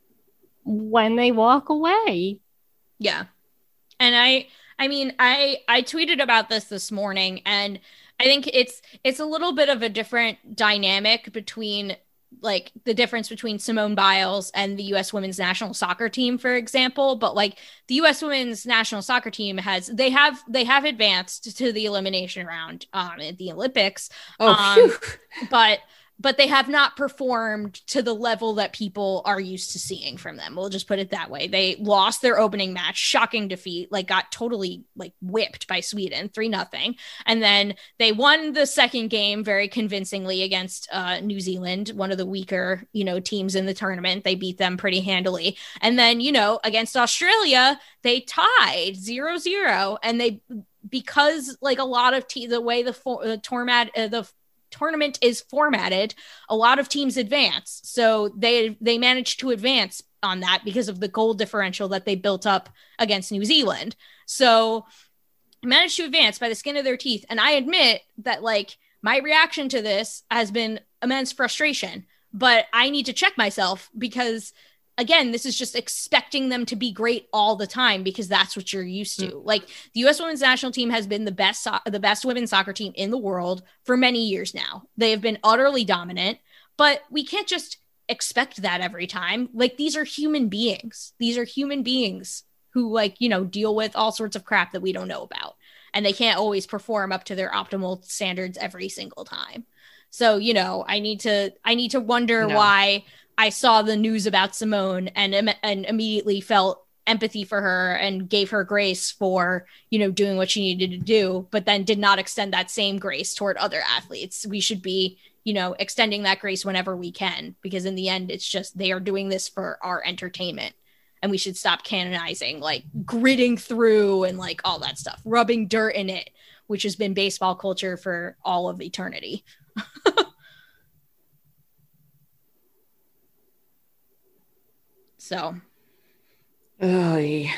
Speaker 3: when they walk away.
Speaker 2: Yeah. And I, I mean, I, I tweeted about this this morning, and I think it's, it's a little bit of a different dynamic between like the difference between Simone Biles and the U S women's national soccer team, for example. But like the U S women's national soccer team has, they have, they have advanced to the elimination round um, at the Olympics.
Speaker 1: Oh,
Speaker 2: um, but but they have not performed to the level that people are used to seeing from them. We'll just put it that way. They lost their opening match, shocking defeat, like got totally like whipped by Sweden, three nothing. And then they won the second game very convincingly against uh, New Zealand, one of the weaker, you know, teams in the tournament. They beat them pretty handily. And then, you know, against Australia, they tied zero zero. And they, because like a lot of te- the way the, for- the format, uh, the tournament is formatted, a lot of teams advance. So they they managed to advance on that because of the goal differential that they built up against New Zealand. So managed to advance by the skin of their teeth. And I admit that like my reaction to this has been immense frustration, but I need to check myself because again, this is just expecting them to be great all the time because that's what you're used to. Mm-hmm. Like the U S women's national team has been the best, so- the best women's soccer team in the world for many years now. They have been utterly dominant, but we can't just expect that every time. Like these are human beings. These are human beings who like, you know, deal with all sorts of crap that we don't know about. And they can't always perform up to their optimal standards every single time. So, you know, I need to, I need to wonder no. why I saw the news about Simone and, and immediately felt empathy for her and gave her grace for, you know, doing what she needed to do, but then did not extend that same grace toward other athletes. We should be, you know, extending that grace whenever we can, because in the end, it's just, they are doing this for our entertainment. And we should stop canonizing, like gritting through and like all that stuff, rubbing dirt in it, which has been baseball culture for all of eternity. So,
Speaker 1: oh, yeah.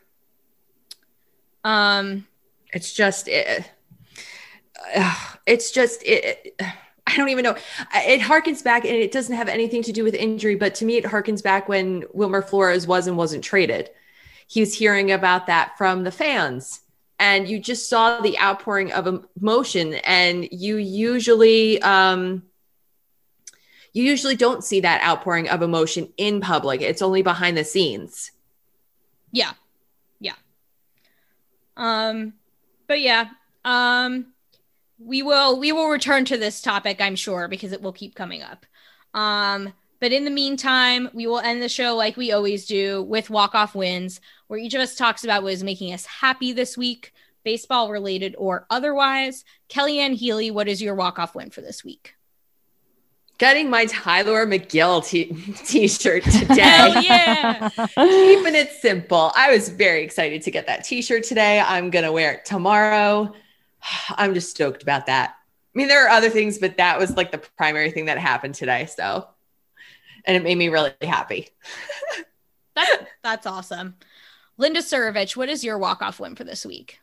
Speaker 2: um,
Speaker 1: it's just, it, uh, it's just, it, I don't even know. It harkens back, and it doesn't have anything to do with injury, but to me, it harkens back when Wilmer Flores was and wasn't traded. He was hearing about that from the fans, and you just saw the outpouring of emotion, and you usually, um, You usually don't see that outpouring of emotion in public. It's only behind the scenes.
Speaker 2: Yeah. Yeah. Um, but yeah, um, we will, we will return to this topic, I'm sure, because it will keep coming up. Um, but in the meantime, we will end the show like we always do with walk-off wins, where each of us talks about what is making us happy this week, baseball related or otherwise. Kellyanne Healy, what is your walk-off win for this week?
Speaker 1: Getting my Tyler McGill t- t-shirt today.
Speaker 2: Hell yeah.
Speaker 1: Keeping it simple. I was very excited to get that t-shirt today. I'm going to wear it tomorrow. I'm just stoked about that. I mean, there are other things, but that was like the primary thing that happened today. So, and it made me really happy.
Speaker 2: that's, that's awesome. Linda Surovich, what is your walk-off win for this week?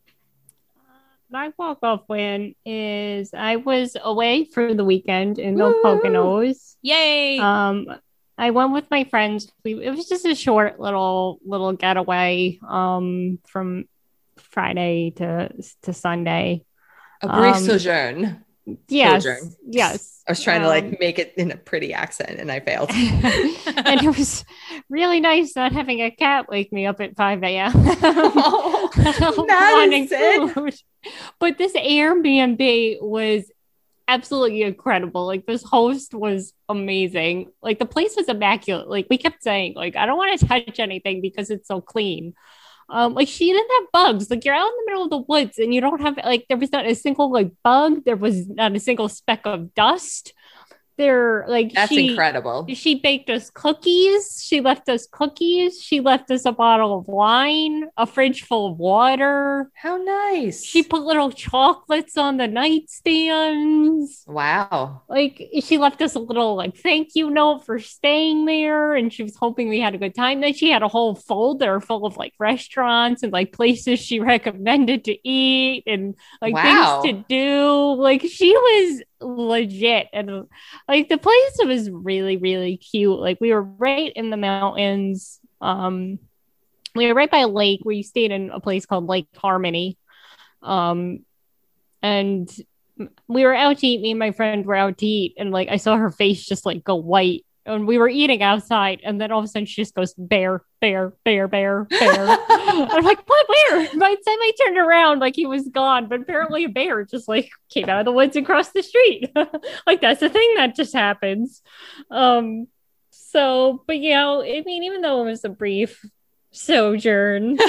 Speaker 3: My walk-off win is I was away for the weekend in the Poconos.
Speaker 2: Yay!
Speaker 3: Um, I went with my friends. We it was just a short little little getaway. Um, from Friday to to Sunday.
Speaker 1: A brief
Speaker 3: um,
Speaker 1: sojourn.
Speaker 3: Yes,
Speaker 1: sojourn.
Speaker 3: yes.
Speaker 1: I was trying
Speaker 3: um,
Speaker 1: to like make it in a pretty accent, and I failed.
Speaker 3: And it was really nice not having a cat wake me up at five a.m.
Speaker 1: Oh, that is it.
Speaker 3: Food. But this Airbnb was absolutely incredible. Like this host was amazing. Like the place was immaculate. Like we kept saying, like, I don't want to touch anything because it's so clean. Um, like she didn't have bugs. Like you're out in the middle of the woods and you don't have like there was not a single like bug. There was not a single speck of dust. There, like
Speaker 1: that's
Speaker 3: she,
Speaker 1: incredible.
Speaker 3: She baked us cookies. She left us cookies. She left us a bottle of wine, a fridge full of water.
Speaker 1: How nice.
Speaker 3: She put little chocolates on the nightstands.
Speaker 1: Wow.
Speaker 3: Like she left us a little like thank you note for staying there, and she was hoping we had a good time. Then she had a whole folder full of like restaurants and like places she recommended to eat and like
Speaker 1: wow.
Speaker 3: things to do. Like she was legit. And like the place was really, really cute. Like we were right in the mountains. Um, we were right by a lake. We stayed in a place called Lake Harmony. Um, and we were out to eat. Me and my friend were out to eat, and like I saw her face just like go white. And we were eating outside, and then all of a sudden she just goes bear, bear, bear, bear, bear. I'm like, what bear? By the time I turned around, like he was gone, but apparently a bear just like came out of the woods and crossed the street. Like that's the thing that just happens. Um, so, but you know, I mean, even though it was a brief sojourn,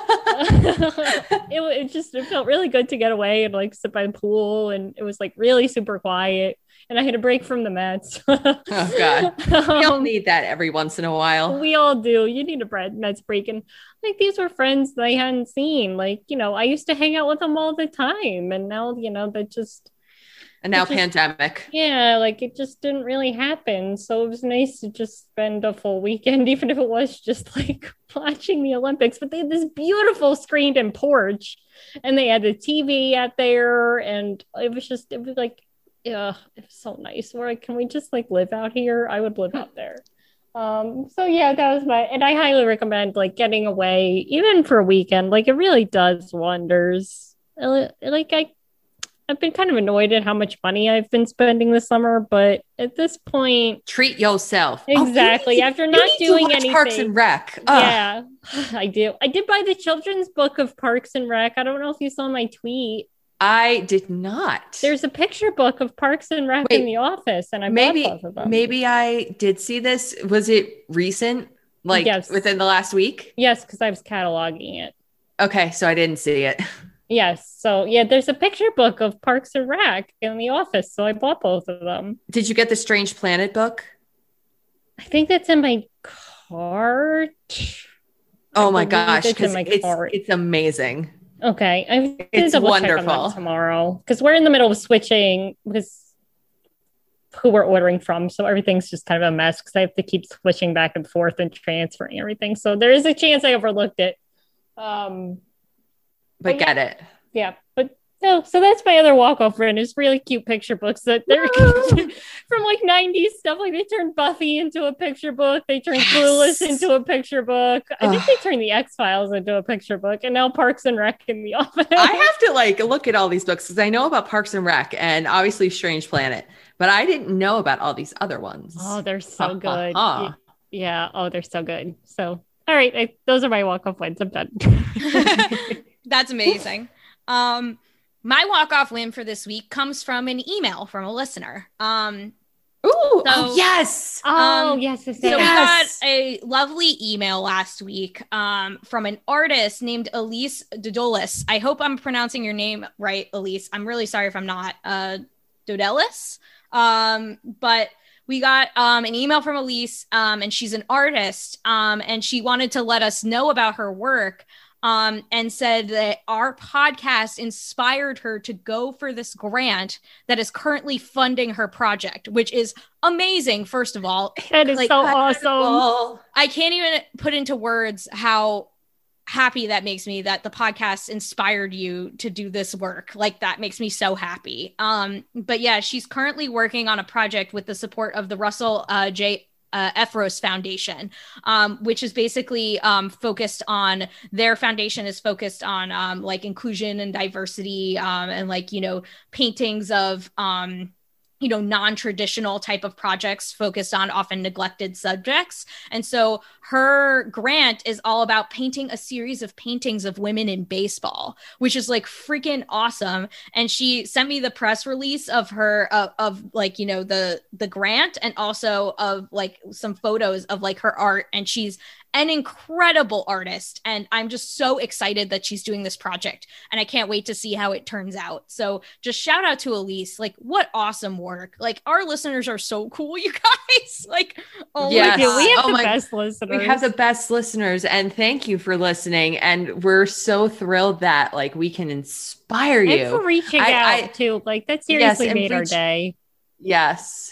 Speaker 3: it, it just it felt really good to get away and like sit by the pool, and it was like really super quiet. And I had a break from the Mets.
Speaker 1: Oh God, we all
Speaker 3: um,
Speaker 1: need that every once in a while.
Speaker 3: We all do. You need a Mets break, and like these were friends that I hadn't seen. Like you know, I used to hang out with them all the time, and now you know that just
Speaker 1: and now
Speaker 3: just,
Speaker 1: pandemic.
Speaker 3: Yeah, like it just didn't really happen. So it was nice to just spend a full weekend, even if it was just like watching the Olympics. But they had this beautiful screened-in porch, and they had a T V out there, and it was just it was like. Yeah, it's so nice. We're like, can we just like live out here? I would live out there. Um, so yeah, that was my, and I highly recommend like getting away, even for a weekend. Like it really does wonders. Like I, I've been kind of annoyed at how much money I've been spending this summer, but at this point,
Speaker 1: treat yourself.
Speaker 3: Exactly.
Speaker 1: Oh,
Speaker 3: After not doing anything,
Speaker 1: Parks and Rec.
Speaker 3: Ugh. Yeah, I do. I did buy the children's book of Parks and Rec. I don't know if you saw my tweet.
Speaker 1: I did not.
Speaker 3: There's a picture book of Parks and Rec Wait, in the office, and I
Speaker 1: maybe
Speaker 3: bought both of them.
Speaker 1: Maybe I did see this. Was it recent? Like yes. Within the last week?
Speaker 3: Yes, because I was cataloging it.
Speaker 1: Okay, so I didn't see it.
Speaker 3: Yes, so yeah, there's a picture book of Parks and Rec in the office, so I bought both of them.
Speaker 1: Did you get the Strange Planet book?
Speaker 3: I think that's in my cart.
Speaker 1: Oh my gosh, because it's, it's, it's amazing.
Speaker 3: Okay, I
Speaker 1: it's wonderful
Speaker 3: tomorrow because we're in the middle of switching because who we're ordering from, so everything's just kind of a mess because I have to keep switching back and forth and transferring everything. So there is a chance I overlooked it. Um,
Speaker 1: but, but get
Speaker 3: yeah,
Speaker 1: it,
Speaker 3: yeah. But no, so that's my other walk-off friend. It's really cute picture books that they're from like nineties stuff. Like they turned Buffy into a picture book. They turned yes. Clueless into a picture book. I think they turned the X-Files into a picture book, and now Parks and Rec in the office.
Speaker 1: I have to like look at all these books because I know about Parks and Rec and obviously Strange Planet, but I didn't know about all these other ones.
Speaker 3: Oh, they're so good. Yeah. yeah. Oh, they're so good. So, all right, I, those are my walk-off wins. I'm done.
Speaker 2: That's amazing. Um. My walk-off win for this week comes from an email from a listener. Um,
Speaker 1: Ooh, so, oh, yes.
Speaker 3: Oh, um, yes. yes
Speaker 2: so
Speaker 3: yes.
Speaker 2: we got a lovely email last week um, from an artist named Elise Dodolis. I hope I'm pronouncing your name right, Elise. I'm really sorry if I'm not. Uh, Dodelis. Um, but we got um, an email from Elise, um, and she's an artist, um, and she wanted to let us know about her work. Um, and said that our podcast inspired her to go for this grant that is currently funding her project, which is amazing. First of all,
Speaker 3: that is like, so awesome.
Speaker 2: I can't even put into words how happy that makes me that the podcast inspired you to do this work. Like that makes me so happy. Um, but yeah, she's currently working on a project with the support of the Russell uh, J. Uh, Ephros Foundation, um, which is basically um, focused on their foundation is focused on um, like inclusion and diversity um, and like, you know, paintings of, um, you know, non-traditional type of projects focused on often neglected subjects. And so her grant is all about painting a series of paintings of women in baseball, which is like freaking awesome. And she sent me the press release of her, uh, of like, you know, the, the grant and also of like some photos of like her art. And she's an incredible artist. And I'm just so excited that she's doing this project. And I can't wait to see how it turns out. So just shout out to Elise. Like, what awesome work. Like, our listeners are so cool, you guys. Like, oh
Speaker 1: yes.
Speaker 3: my God. We have
Speaker 1: oh
Speaker 3: the
Speaker 1: my,
Speaker 3: best listeners.
Speaker 1: We have the best listeners. And thank you for listening. And we're so thrilled that like we can inspire you.
Speaker 3: And for reaching I, out I, too. Like, that seriously yes, made reach, our day.
Speaker 1: Yes.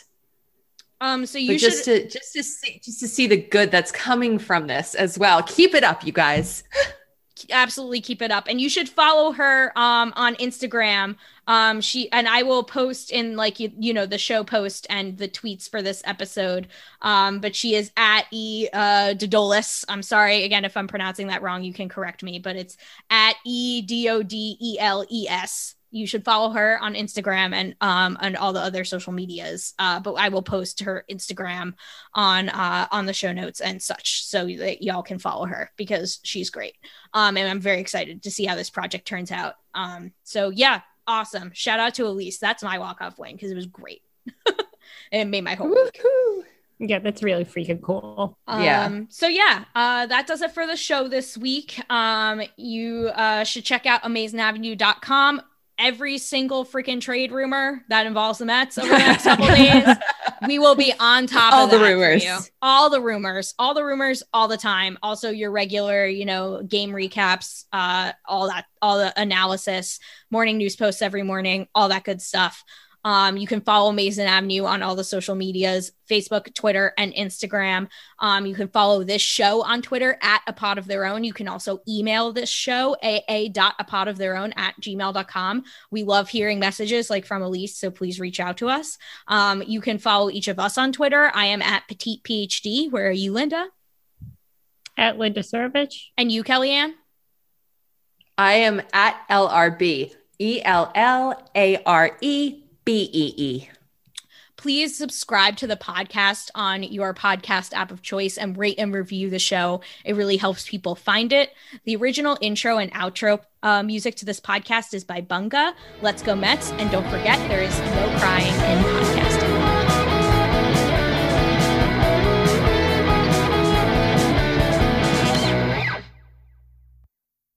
Speaker 2: Um, so you
Speaker 1: but
Speaker 2: should
Speaker 1: just to just to see just to see the good that's coming from this as well. Keep it up, you guys.
Speaker 2: Absolutely keep it up. And you should follow her um on Instagram. Um, she and I will post in like you, you know the show post and the tweets for this episode. Um, but she is at E uh, Dodolis. I'm sorry again if I'm pronouncing that wrong. You can correct me, but it's at E D O D E L E S. You should follow her on Instagram and um and all the other social medias. Uh, but I will post her Instagram on uh on the show notes and such, so that y'all can follow her because she's great. Um, and I'm very excited to see how this project turns out. Um, so yeah, awesome. Shout out to Elise. That's my walk off win because it was great. And it made my whole week.
Speaker 3: Yeah, that's really freaking cool.
Speaker 2: Um,
Speaker 1: Yeah.
Speaker 2: So yeah, uh, that does it for the show this week. Um, you uh, should check out amazing avenue dot com. Every single freaking trade rumor that involves the Mets over the next couple days, we will be on top
Speaker 1: All
Speaker 2: of
Speaker 1: the
Speaker 2: that
Speaker 1: rumors.
Speaker 2: for you. All the rumors, all the rumors, all the time. Also, your regular, you know, game recaps, uh, all that, all the analysis, morning news posts every morning, all that good stuff. Um, you can follow Amazing Avenue on all the social medias, Facebook, Twitter, and Instagram. Um, you can follow this show on Twitter at A Pod of Their Own. You can also email this show, aa dot a pod of their own at gmail dot com. We love hearing messages like from Elise, so please reach out to us. Um, you can follow each of us on Twitter. I am at Petite PhD. Where are you, Linda?
Speaker 3: At Linda Surovich.
Speaker 2: And you, Kellyanne?
Speaker 1: I am at L R B, E L L A R E B E E.
Speaker 2: Please subscribe to the podcast on your podcast app of choice and rate and review the show. It really helps people find it. The original intro and outro uh, music to this podcast is by Bunga. Let's go Mets. And don't forget, there is no crying in podcast.